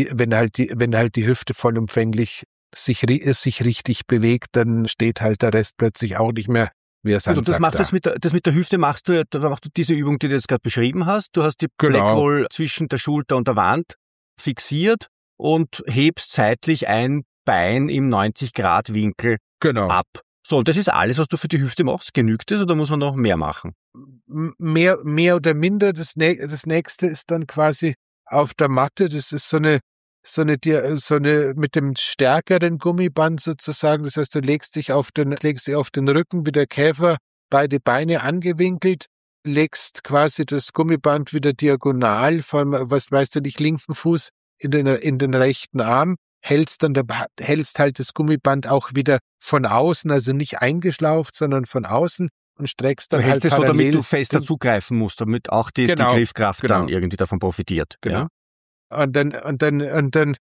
die Hüfte vollumfänglich sich richtig bewegt, dann steht halt der Rest plötzlich auch nicht mehr, wie er sagt. Und das mit der Hüfte machst du diese Übung, die du jetzt gerade beschrieben hast. Du hast die Genau. Blackwall zwischen der Schulter und der Wand fixiert und hebst seitlich ein Bein im 90-Grad-Winkel ab. So, und das ist alles, was du für die Hüfte machst. Genügt das oder muss man noch mehr machen? Mehr oder minder. Das nächste ist dann quasi auf der Matte. Das ist so eine mit dem stärkeren Gummiband sozusagen. Das heißt, du legst dich auf den Rücken wie der Käfer, beide Beine angewinkelt, legst quasi das Gummiband wieder diagonal vom, linken Fuß in den rechten Arm, hältst halt das Gummiband auch wieder von außen, also nicht eingeschlauft, sondern von außen und streckst dann halt parallel. So, damit du fester zugreifen musst, damit auch die Griffkraft dann irgendwie davon profitiert. Genau. Ja? Und dann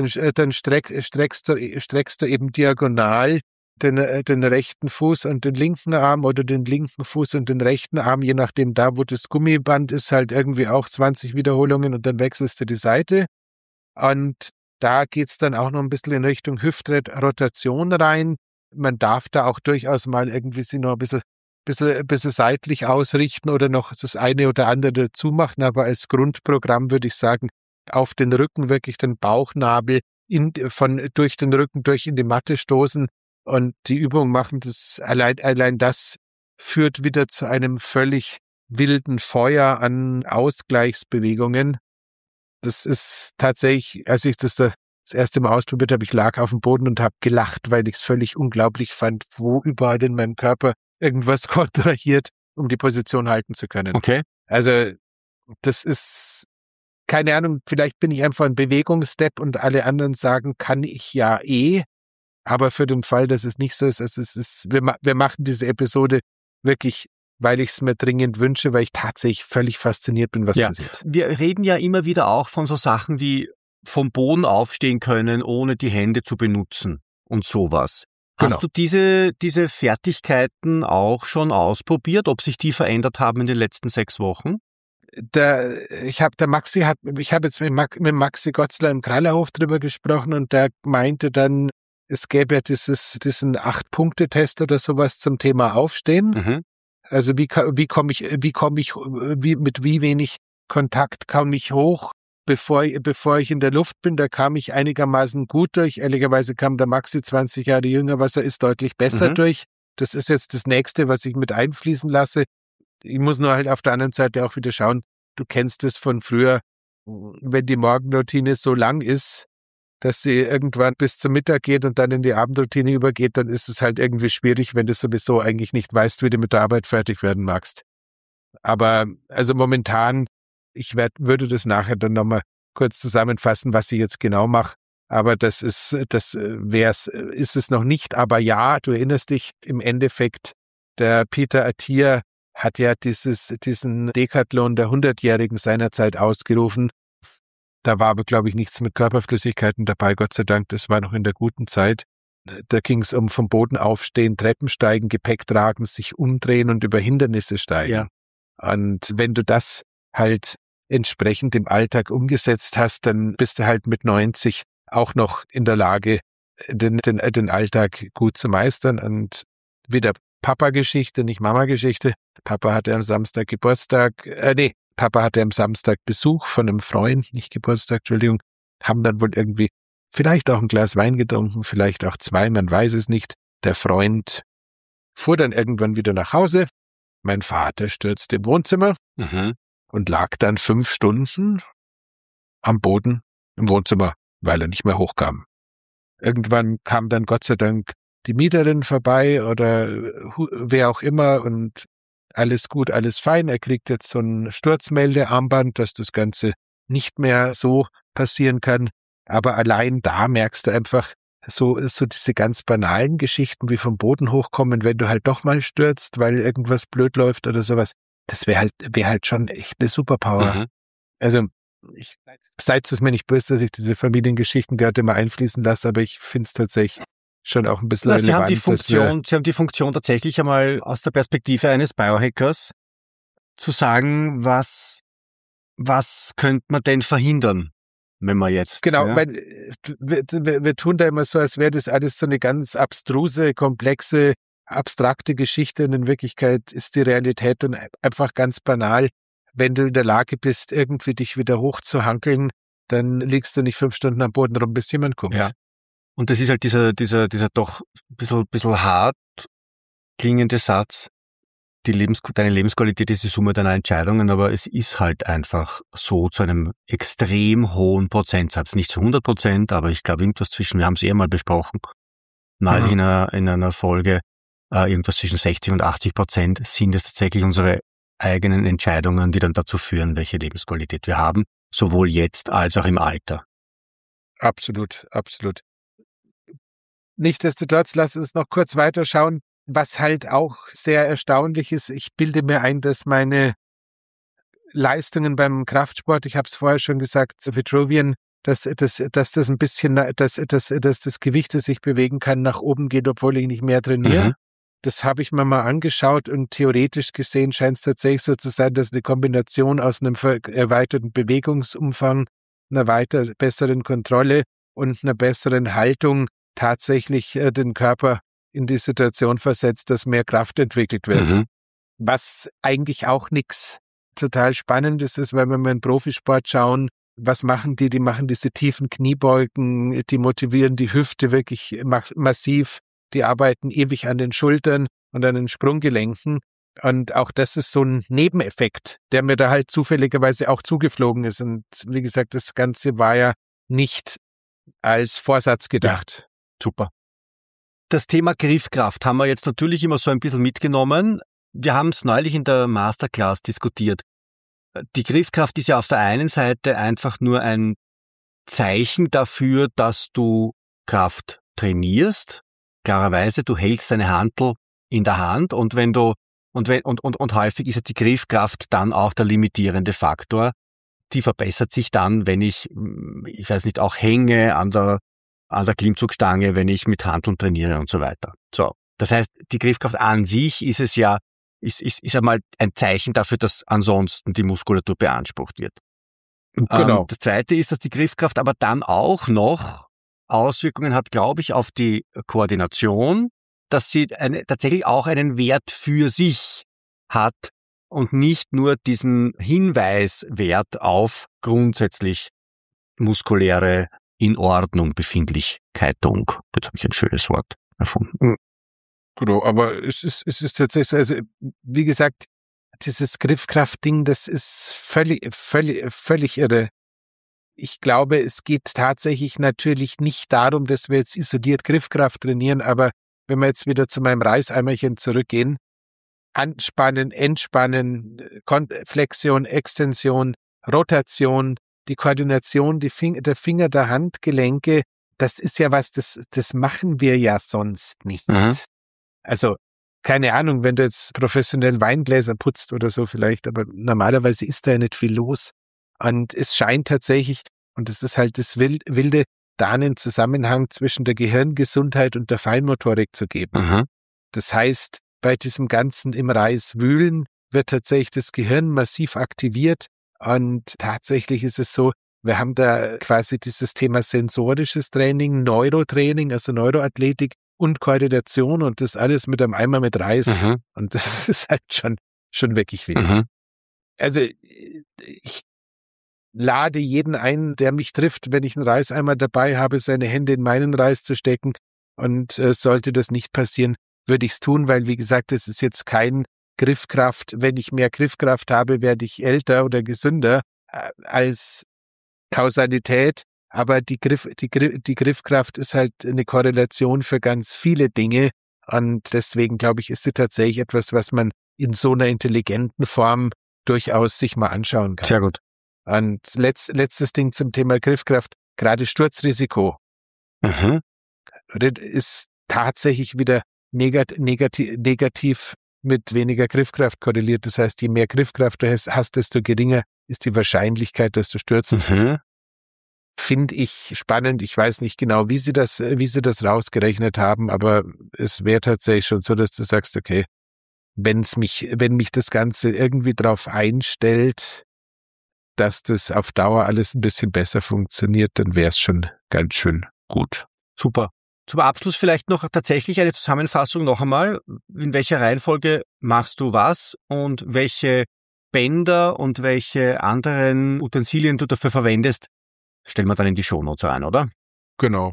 streckst du eben diagonal den rechten Fuß und den linken Arm oder den linken Fuß und den rechten Arm, je nachdem da, wo das Gummiband ist, halt irgendwie auch 20 Wiederholungen und dann wechselst du die Seite. Und da geht's dann auch noch ein bisschen in Richtung Hüftrotation rein. Man darf da auch durchaus mal irgendwie sich noch ein bisschen seitlich ausrichten oder noch das eine oder andere dazu machen, aber als Grundprogramm würde ich sagen, auf den Rücken wirklich den Bauchnabel durch den Rücken durch in die Matte stoßen und die Übung machen. Das allein das führt wieder zu einem völlig wilden Feuer an Ausgleichsbewegungen. Das ist tatsächlich, als ich das erste Mal ausprobiert habe, ich lag auf dem Boden und habe gelacht, weil ich es völlig unglaublich fand, wo überall in meinem Körper irgendwas kontrahiert, um die Position halten zu können. Okay. Also das ist, keine Ahnung, vielleicht bin ich einfach ein Bewegungsstep und alle anderen sagen, kann ich ja aber für den Fall, dass es nicht so ist, wir machen diese Episode wirklich, weil ich es mir dringend wünsche, weil ich tatsächlich völlig fasziniert bin, was passiert. Wir reden ja immer wieder auch von so Sachen wie vom Boden aufstehen können, ohne die Hände zu benutzen und sowas. Hast du diese Fertigkeiten auch schon ausprobiert, ob sich die verändert haben in den letzten 6 Wochen? Ich habe jetzt mit Maxi Gotzler im Krallerhof drüber gesprochen und der meinte dann, es gäbe ja diesen 8-Punkte-Test oder sowas zum Thema Aufstehen. Mhm. Also mit wie wenig Kontakt komme ich hoch, bevor ich in der Luft bin. Da kam ich einigermaßen gut durch. Ehrlicherweise kam der Maxi 20 Jahre jünger, was er ist, deutlich besser durch. Das ist jetzt das Nächste, was ich mit einfließen lasse. Ich muss nur halt auf der anderen Seite auch wieder schauen, du kennst es von früher, wenn die Morgenroutine so lang ist, dass sie irgendwann bis zum Mittag geht und dann in die Abendroutine übergeht, dann ist es halt irgendwie schwierig, wenn du sowieso eigentlich nicht weißt, wie du mit der Arbeit fertig werden magst. Aber also momentan, würde das nachher dann nochmal kurz zusammenfassen, was ich jetzt genau mache. Aber ist es noch nicht. Aber ja, du erinnerst dich, im Endeffekt, der Peter Attia hat ja diesen Decathlon der 100-Jährigen seinerzeit ausgerufen. Da war aber, glaube ich, nichts mit Körperflüssigkeiten dabei, Gott sei Dank. Das war noch in der guten Zeit. Da ging es um vom Boden aufstehen, Treppen steigen, Gepäck tragen, sich umdrehen und über Hindernisse steigen. Ja. Und wenn du das halt entsprechend im Alltag umgesetzt hast, dann bist du halt mit 90 auch noch in der Lage, den Alltag gut zu meistern. Und wieder Papa-Geschichte, nicht Mama-Geschichte. Papa hatte am Samstag Besuch von einem Freund, nicht Geburtstag, Entschuldigung, haben dann wohl irgendwie vielleicht auch ein Glas Wein getrunken, vielleicht auch 2, man weiß es nicht. Der Freund fuhr dann irgendwann wieder nach Hause. Mein Vater stürzte im Wohnzimmer und lag dann 5 Stunden am Boden im Wohnzimmer, weil er nicht mehr hochkam. Irgendwann kam dann Gott sei Dank die Mieterin vorbei oder wer auch immer und alles gut, alles fein. Er kriegt jetzt so ein Sturzmeldearmband, dass das Ganze nicht mehr so passieren kann. Aber allein da merkst du einfach so diese ganz banalen Geschichten wie vom Boden hochkommen, wenn du halt doch mal stürzt, weil irgendwas blöd läuft oder sowas. Das wäre halt schon echt eine Superpower. Also seid es mir nicht böse, dass ich diese Familiengeschichten gerade immer einfließen lasse, aber ich finde es tatsächlich schon auch ein bisschen relevant. Sie haben die Funktion tatsächlich einmal aus der Perspektive eines Biohackers zu sagen, was könnte man denn verhindern, wenn man jetzt... Genau, weil wir tun da immer so, als wäre das alles so eine ganz abstruse, komplexe, abstrakte Geschichte und in Wirklichkeit ist die Realität dann einfach ganz banal. Wenn du in der Lage bist, irgendwie dich wieder hochzuhankeln, dann liegst du nicht 5 Stunden am Boden rum, bis jemand kommt. Ja. Und das ist halt dieser doch ein bisschen hart klingende Satz. Deine Lebensqualität ist die Summe deiner Entscheidungen, aber es ist halt einfach so zu einem extrem hohen Prozentsatz. Nicht zu 100%, aber ich glaube irgendwas zwischen, wir haben es mal besprochen, mal in einer Folge, irgendwas zwischen 60 und 80% sind es tatsächlich unsere eigenen Entscheidungen, die dann dazu führen, welche Lebensqualität wir haben, sowohl jetzt als auch im Alter. Absolut, absolut. Nichtsdestotrotz, lass uns noch kurz weiterschauen, was halt auch sehr erstaunlich ist. Ich bilde mir ein, dass meine Leistungen beim Kraftsport, ich habe es vorher schon gesagt, Vitruvian, dass das ein bisschen, dass das Gewicht, das ich bewegen kann, nach oben geht, obwohl ich nicht mehr trainiere. Das habe ich mir mal angeschaut und theoretisch gesehen scheint es tatsächlich so zu sein, dass eine Kombination aus einem erweiterten Bewegungsumfang, einer besseren Kontrolle und einer besseren Haltung tatsächlich den Körper in die Situation versetzt, dass mehr Kraft entwickelt wird. Was eigentlich auch nichts total Spannendes ist, weil wenn wir in Profisport schauen, was machen die? Die machen diese tiefen Kniebeugen, die motivieren die Hüfte wirklich massiv, die arbeiten ewig an den Schultern und an den Sprunggelenken. Und auch das ist so ein Nebeneffekt, der mir da halt zufälligerweise auch zugeflogen ist. Und wie gesagt, das Ganze war ja nicht als Vorsatz gedacht. Ja, super. Das Thema Griffkraft haben wir jetzt natürlich immer so ein bisschen mitgenommen. Wir haben es neulich in der Masterclass diskutiert. Die Griffkraft ist ja auf der einen Seite einfach nur ein Zeichen dafür, dass du Kraft trainierst. Klarerweise, du hältst deine Hantel in der Hand und und häufig ist ja die Griffkraft dann auch der limitierende Faktor. Die verbessert sich dann, wenn ich weiß nicht, auch hänge an der Klimmzugstange, wenn ich mit Hanteln trainiere und so weiter. So. Das heißt, die Griffkraft an sich ist es ja, ist einmal ein Zeichen dafür, dass ansonsten die Muskulatur beansprucht wird. Genau. Das Zweite ist, dass die Griffkraft aber dann auch noch Auswirkungen hat, glaube ich, auf die Koordination, dass sie tatsächlich auch einen Wert für sich hat und nicht nur diesen Hinweiswert auf grundsätzlich muskuläre Inordnung, Befindlichkeitung. Jetzt habe ich ein schönes Wort erfunden. Genau, aber es ist tatsächlich so, also wie gesagt, dieses Griffkraft-Ding, das ist völlig irre. ich glaube, es geht tatsächlich natürlich nicht darum, dass wir jetzt isoliert Griffkraft trainieren, aber wenn wir jetzt wieder zu meinem Reiseimerchen zurückgehen, anspannen, entspannen, Flexion, Extension, Rotation, die Koordination der Finger, der Handgelenke, das ist ja was, das machen wir ja sonst nicht. Mhm. Also, keine Ahnung, wenn du jetzt professionell Weingläser putzt oder so vielleicht, aber normalerweise ist da ja nicht viel los. Und es scheint tatsächlich, und das ist halt das Wilde, da einen Zusammenhang zwischen der Gehirngesundheit und der Feinmotorik zu geben. Mhm. Das heißt, bei diesem ganzen im Reis wühlen wird tatsächlich das Gehirn massiv aktiviert und tatsächlich ist es so, wir haben da quasi dieses Thema sensorisches Training, Neurotraining, also Neuroathletik und Koordination und das alles mit einem Eimer mit Reis. Mhm. Und das ist halt schon wirklich wild. Mhm. Also ich lade jeden ein, der mich trifft, wenn ich einen Reiseimer dabei habe, seine Hände in meinen Reis zu stecken. Und sollte das nicht passieren, würde ich es tun, weil, wie gesagt, es ist jetzt kein Griffkraft. Wenn ich mehr Griffkraft habe, werde ich älter oder gesünder als Kausalität. Aber die Griffkraft ist halt eine Korrelation für ganz viele Dinge. Und deswegen, glaube ich, ist sie tatsächlich etwas, was man in so einer intelligenten Form durchaus sich mal anschauen kann. Sehr gut. Und letztes Ding zum Thema Griffkraft, gerade Sturzrisiko Mhm. ist tatsächlich wieder negativ mit weniger Griffkraft korreliert. Das heißt, je mehr Griffkraft du hast, desto geringer ist die Wahrscheinlichkeit, dass du stürzt. Mhm. Finde ich spannend. Ich weiß nicht genau, wie sie das rausgerechnet haben, aber es wäre tatsächlich schon so, dass du sagst, okay, wenn mich das Ganze irgendwie drauf einstellt, dass das auf Dauer alles ein bisschen besser funktioniert, dann wäre es schon ganz schön gut. Super. Zum Abschluss vielleicht noch tatsächlich eine Zusammenfassung noch einmal. In welcher Reihenfolge machst du was und welche Bänder und welche anderen Utensilien du dafür verwendest, stellen wir dann in die Shownotes rein, oder? Genau.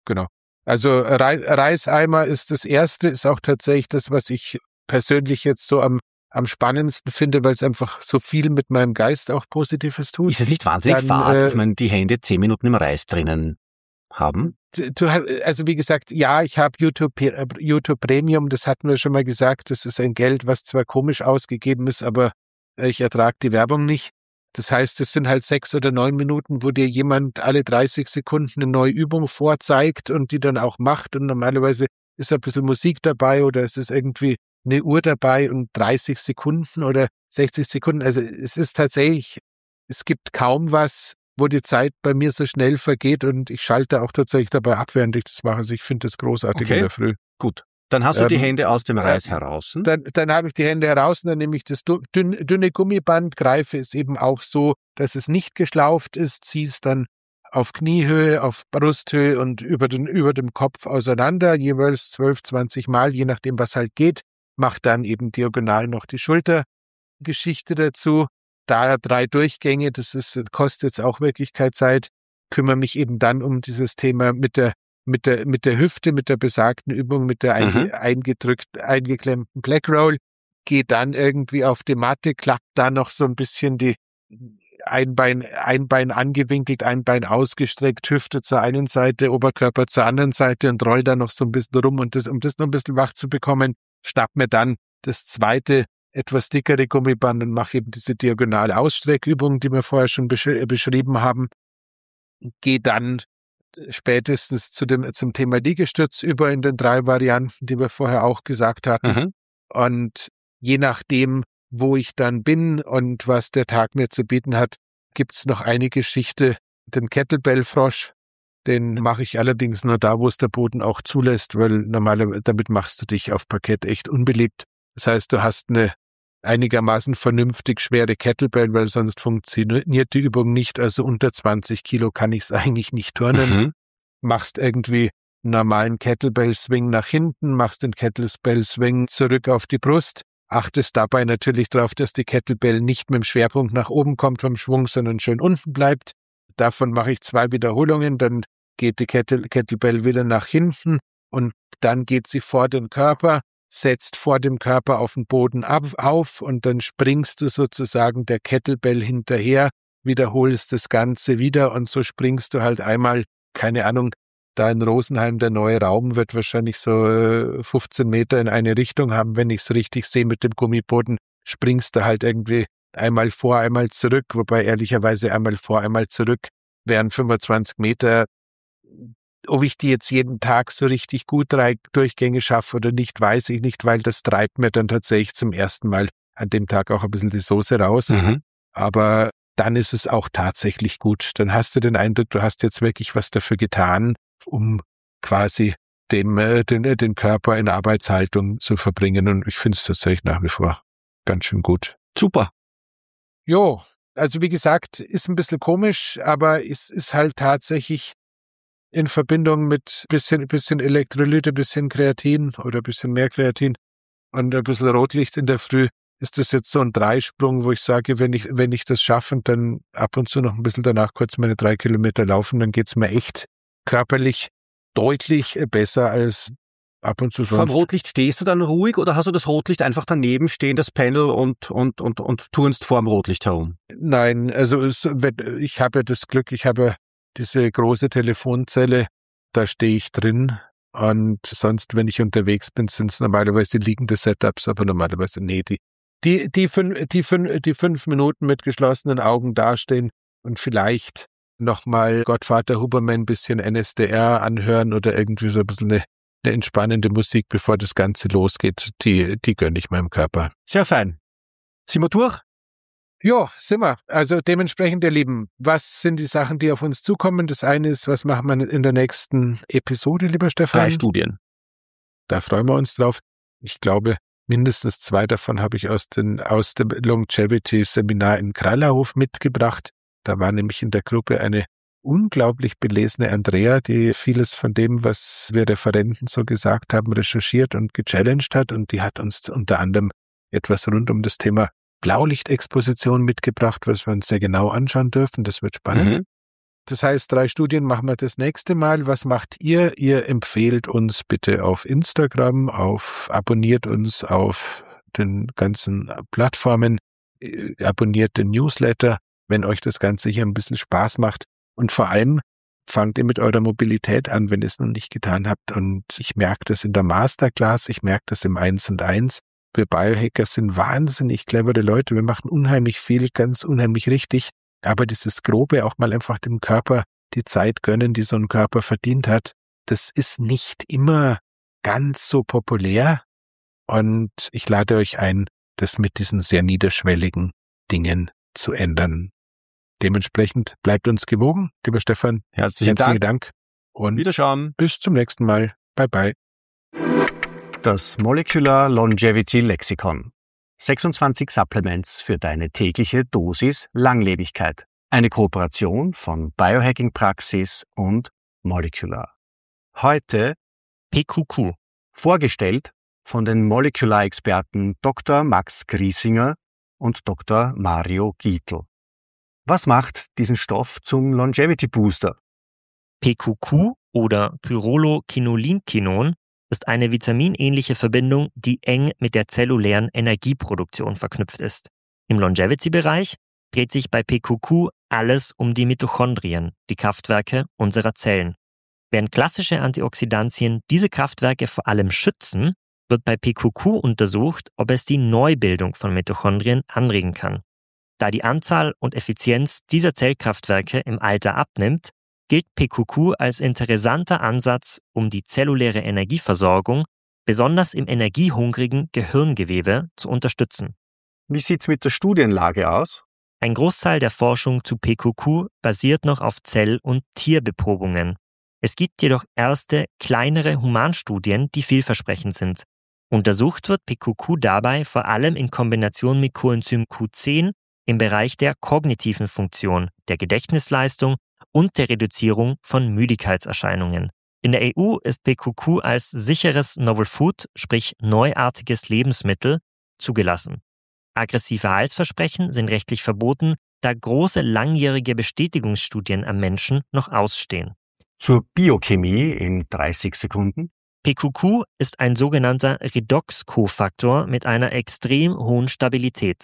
Also Reiseimer ist das erste, ist auch tatsächlich das, was ich persönlich jetzt so am spannendsten finde, weil es einfach so viel mit meinem Geist auch Positives tut. Ist es nicht wahnsinnig fad? Ich meine, die Hände 10 Minuten im Reis drinnen haben? Also wie gesagt, ja, ich habe YouTube Premium, das hatten wir schon mal gesagt, das ist ein Geld, was zwar komisch ausgegeben ist, aber ich ertrage die Werbung nicht. Das heißt, es sind halt 6 oder 9 Minuten, wo dir jemand alle 30 Sekunden eine neue Übung vorzeigt und die dann auch macht und normalerweise ist ein bisschen Musik dabei oder es ist irgendwie eine Uhr dabei und 30 Sekunden oder 60 Sekunden. Also es ist tatsächlich, es gibt kaum was, wo die Zeit bei mir so schnell vergeht und ich schalte auch tatsächlich dabei ab, während ich das mache. Also ich finde das großartig in der Früh. Gut. Dann hast du die Hände aus dem Reis heraus. Dann habe ich die Hände heraus und dann nehme ich das dünne Gummiband, greife es eben auch so, dass es nicht geschlauft ist, ziehe es dann auf Kniehöhe, auf Brusthöhe und über dem Kopf auseinander, jeweils 12, 20 Mal, je nachdem, was halt geht. Mach dann eben diagonal noch die Schultergeschichte dazu. Da 3 Durchgänge, kostet jetzt auch Wirklichkeit, kümmere mich eben dann um dieses Thema mit der Hüfte, mit der besagten Übung, mit der eingeklemmten Black Roll, gehe dann irgendwie auf die Matte, klappt da noch so ein bisschen ein Bein angewinkelt, ein Bein ausgestreckt, Hüfte zur einen Seite, Oberkörper zur anderen Seite und roll da noch so ein bisschen rum und um das noch ein bisschen wach zu bekommen, schnapp mir dann das zweite, etwas dickere Gummiband und mache eben diese diagonale Ausstreckübung, die wir vorher schon beschrieben haben. Gehe dann spätestens zum Thema Liegestütz über in den 3 Varianten, die wir vorher auch gesagt hatten. Mhm. Und je nachdem, wo ich dann bin und was der Tag mir zu bieten hat, gibt's noch eine Geschichte, den Kettlebell-Frosch. Den mache ich allerdings nur da, wo es der Boden auch zulässt, weil normalerweise damit machst du dich auf Parkett echt unbeliebt. Das heißt, du hast eine einigermaßen vernünftig schwere Kettlebell, weil sonst funktioniert die Übung nicht. Also unter 20 Kilo kann ich es eigentlich nicht turnen. Mhm. Machst irgendwie einen normalen Kettlebell-Swing nach hinten, machst den Kettlebell-Swing zurück auf die Brust, achtest dabei natürlich darauf, dass die Kettlebell nicht mit dem Schwerpunkt nach oben kommt vom Schwung, sondern schön unten bleibt. Davon mache ich 2 Wiederholungen, dann geht die Kettlebell wieder nach hinten und dann geht sie vor den Körper, setzt vor dem Körper auf den Boden auf und dann springst du sozusagen der Kettlebell hinterher wiederholst das Ganze wieder und so springst du halt einmal, keine Ahnung, da in Rosenheim der neue Raum wird wahrscheinlich so 15 Meter in eine Richtung haben, wenn ich es richtig sehe mit dem Gummiboden, springst du halt irgendwie einmal vor, einmal zurück, wobei ehrlicherweise einmal vor, einmal zurück wären 25 Meter. Ob ich die jetzt jeden Tag so richtig gut 3 Durchgänge schaffe oder nicht, weiß ich nicht, weil das treibt mir dann tatsächlich zum ersten Mal an dem Tag auch ein bisschen die Soße raus. Aber dann ist es auch tatsächlich gut. Dann hast du den Eindruck, du hast jetzt wirklich was dafür getan, um quasi den Körper in Arbeitshaltung zu verbringen. Und ich finde es tatsächlich nach wie vor ganz schön gut. Super. Jo, also wie gesagt, ist ein bisschen komisch, aber es ist halt tatsächlich in Verbindung mit bisschen Elektrolyte, bisschen Kreatin oder bisschen mehr Kreatin und ein bisschen Rotlicht in der Früh, ist das jetzt so ein Dreisprung, wo ich sage, wenn ich das schaffe und dann ab und zu noch ein bisschen danach kurz meine 3 Kilometer laufen, dann geht's mir echt körperlich deutlich besser als ab und zu sonst. Vom Rotlicht stehst du dann ruhig oder hast du das Rotlicht einfach daneben stehen, das Panel und turnst vorm Rotlicht herum? Nein, also ich habe ja das Glück, ich habe diese große Telefonzelle, da stehe ich drin und sonst, wenn ich unterwegs bin, sind es normalerweise liegende Setups, aber normalerweise die 5 Minuten mit geschlossenen Augen dastehen und vielleicht nochmal Gottvater Huberman ein bisschen NSDR anhören oder irgendwie so ein bisschen eine entspannende Musik, bevor das Ganze losgeht, die gönne ich meinem Körper. Sehr fein. Sind wir durch? Ja, sind wir. Also dementsprechend, ihr Lieben, was sind die Sachen, die auf uns zukommen? Das eine ist, was machen wir in der nächsten Episode, lieber Stefan? 3 Studien. Da freuen wir uns drauf. Ich glaube, mindestens 2 davon habe ich aus dem Longevity-Seminar in Krallerhof mitgebracht. Da war nämlich in der Gruppe eine unglaublich belesene Andrea, die vieles von dem, was wir Referenten so gesagt haben, recherchiert und gechallenged hat. Und die hat uns unter anderem etwas rund um das Thema Blaulichtexposition mitgebracht, was wir uns sehr genau anschauen dürfen. Das wird spannend. Das heißt, 3 Studien machen wir das nächste Mal. Was macht ihr? Ihr empfehlt uns bitte auf Instagram, abonniert uns auf den ganzen Plattformen, abonniert den Newsletter, wenn euch das Ganze hier ein bisschen Spaß macht. Und vor allem fangt ihr mit eurer Mobilität an, wenn ihr es noch nicht getan habt. Und ich merke das in der Masterclass, ich merke das im 1&1. Wir Biohacker sind wahnsinnig clevere Leute. Wir machen unheimlich viel, ganz unheimlich richtig. Aber dieses Grobe, auch mal einfach dem Körper die Zeit gönnen, die so ein Körper verdient hat, das ist nicht immer ganz so populär. Und ich lade euch ein, das mit diesen sehr niederschwelligen Dingen zu ändern. Dementsprechend bleibt uns gewogen, lieber Stefan. Herzlichen Dank. Und Wiederschauen. Bis zum nächsten Mal. Bye bye. Das Molecular Longevity Lexikon. 26 Supplements für deine tägliche Dosis Langlebigkeit. Eine Kooperation von Biohacking Praxis und Molecular. Heute PQQ. Vorgestellt von den Molecular-Experten Dr. Max Griesinger und Dr. Mario Gietl. Was macht diesen Stoff zum Longevity Booster? PQQ oder Pyrroloquinolinquinon ist eine vitaminähnliche Verbindung, die eng mit der zellulären Energieproduktion verknüpft ist. Im Longevity-Bereich dreht sich bei PQQ alles um die Mitochondrien, die Kraftwerke unserer Zellen. Während klassische Antioxidantien diese Kraftwerke vor allem schützen, wird bei PQQ untersucht, ob es die Neubildung von Mitochondrien anregen kann. Da die Anzahl und Effizienz dieser Zellkraftwerke im Alter abnimmt, gilt PQQ als interessanter Ansatz, um die zelluläre Energieversorgung, besonders im energiehungrigen Gehirngewebe, zu unterstützen. Wie sieht's mit der Studienlage aus? Ein Großteil der Forschung zu PQQ basiert noch auf Zell- und Tierbeprobungen. Es gibt jedoch erste, kleinere Humanstudien, die vielversprechend sind. Untersucht wird PQQ dabei vor allem in Kombination mit Coenzym Q10 im Bereich der kognitiven Funktion, der Gedächtnisleistung und der Reduzierung von Müdigkeitserscheinungen. In der EU ist PQQ als sicheres Novel Food, sprich neuartiges Lebensmittel, zugelassen. Aggressive Heilsversprechen sind rechtlich verboten, da große langjährige Bestätigungsstudien am Menschen noch ausstehen. Zur Biochemie in 30 Sekunden. PQQ ist ein sogenannter Redox-Kofaktor mit einer extrem hohen Stabilität.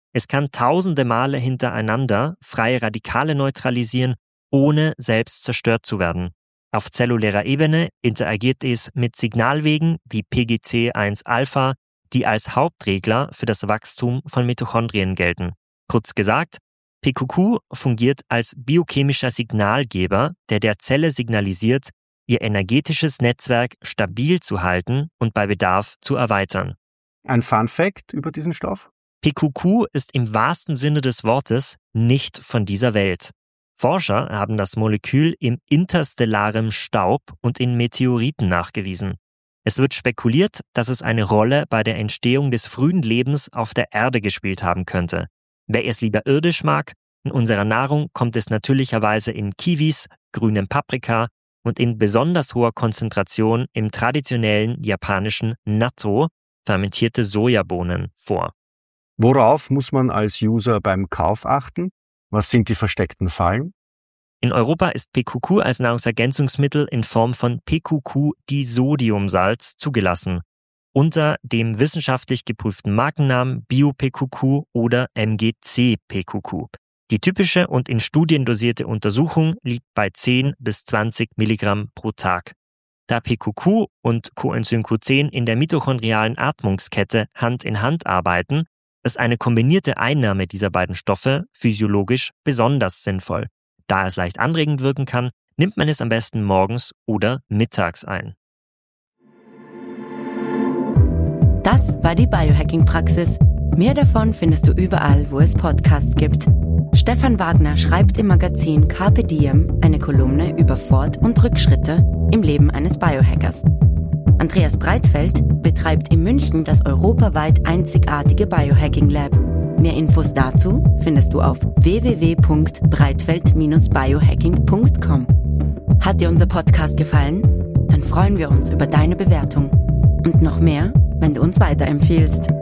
Es kann tausende Male hintereinander freie Radikale neutralisieren, ohne selbst zerstört zu werden. Auf zellulärer Ebene interagiert es mit Signalwegen wie PGC1-Alpha, die als Hauptregler für das Wachstum von Mitochondrien gelten. Kurz gesagt, PQQ fungiert als biochemischer Signalgeber, der Zelle signalisiert, ihr energetisches Netzwerk stabil zu halten und bei Bedarf zu erweitern. Ein Fun Fact über diesen Stoff? PQQ ist im wahrsten Sinne des Wortes nicht von dieser Welt. Forscher haben das Molekül im interstellarem Staub und in Meteoriten nachgewiesen. Es wird spekuliert, dass es eine Rolle bei der Entstehung des frühen Lebens auf der Erde gespielt haben könnte. Wer es lieber irdisch mag, in unserer Nahrung kommt es natürlicherweise in Kiwis, grünem Paprika und in besonders hoher Konzentration im traditionellen japanischen Natto, fermentierte Sojabohnen, vor. Worauf muss man als User beim Kauf achten? Was sind die versteckten Fallen? In Europa ist PQQ als Nahrungsergänzungsmittel in Form von PQQ-Disodiumsalz zugelassen, unter dem wissenschaftlich geprüften Markennamen Bio-PQQ oder MGC-PQQ. Die typische und in Studien dosierte Untersuchung liegt bei 10 bis 20 Milligramm pro Tag. Da PQQ und Coenzym Q10 in der mitochondrialen Atmungskette Hand in Hand arbeiten, ist eine kombinierte Einnahme dieser beiden Stoffe physiologisch besonders sinnvoll. Da es leicht anregend wirken kann, nimmt man es am besten morgens oder mittags ein. Das war die Biohacking-Praxis. Mehr davon findest du überall, wo es Podcasts gibt. Stefan Wagner schreibt im Magazin Carpe Diem eine Kolumne über Fort- und Rückschritte im Leben eines Biohackers. Andreas Breitfeld betreibt in München das europaweit einzigartige Biohacking Lab. Mehr Infos dazu findest du auf www.breitfeld-biohacking.com. Hat dir unser Podcast gefallen? Dann freuen wir uns über deine Bewertung. Und noch mehr, wenn du uns weiterempfiehlst.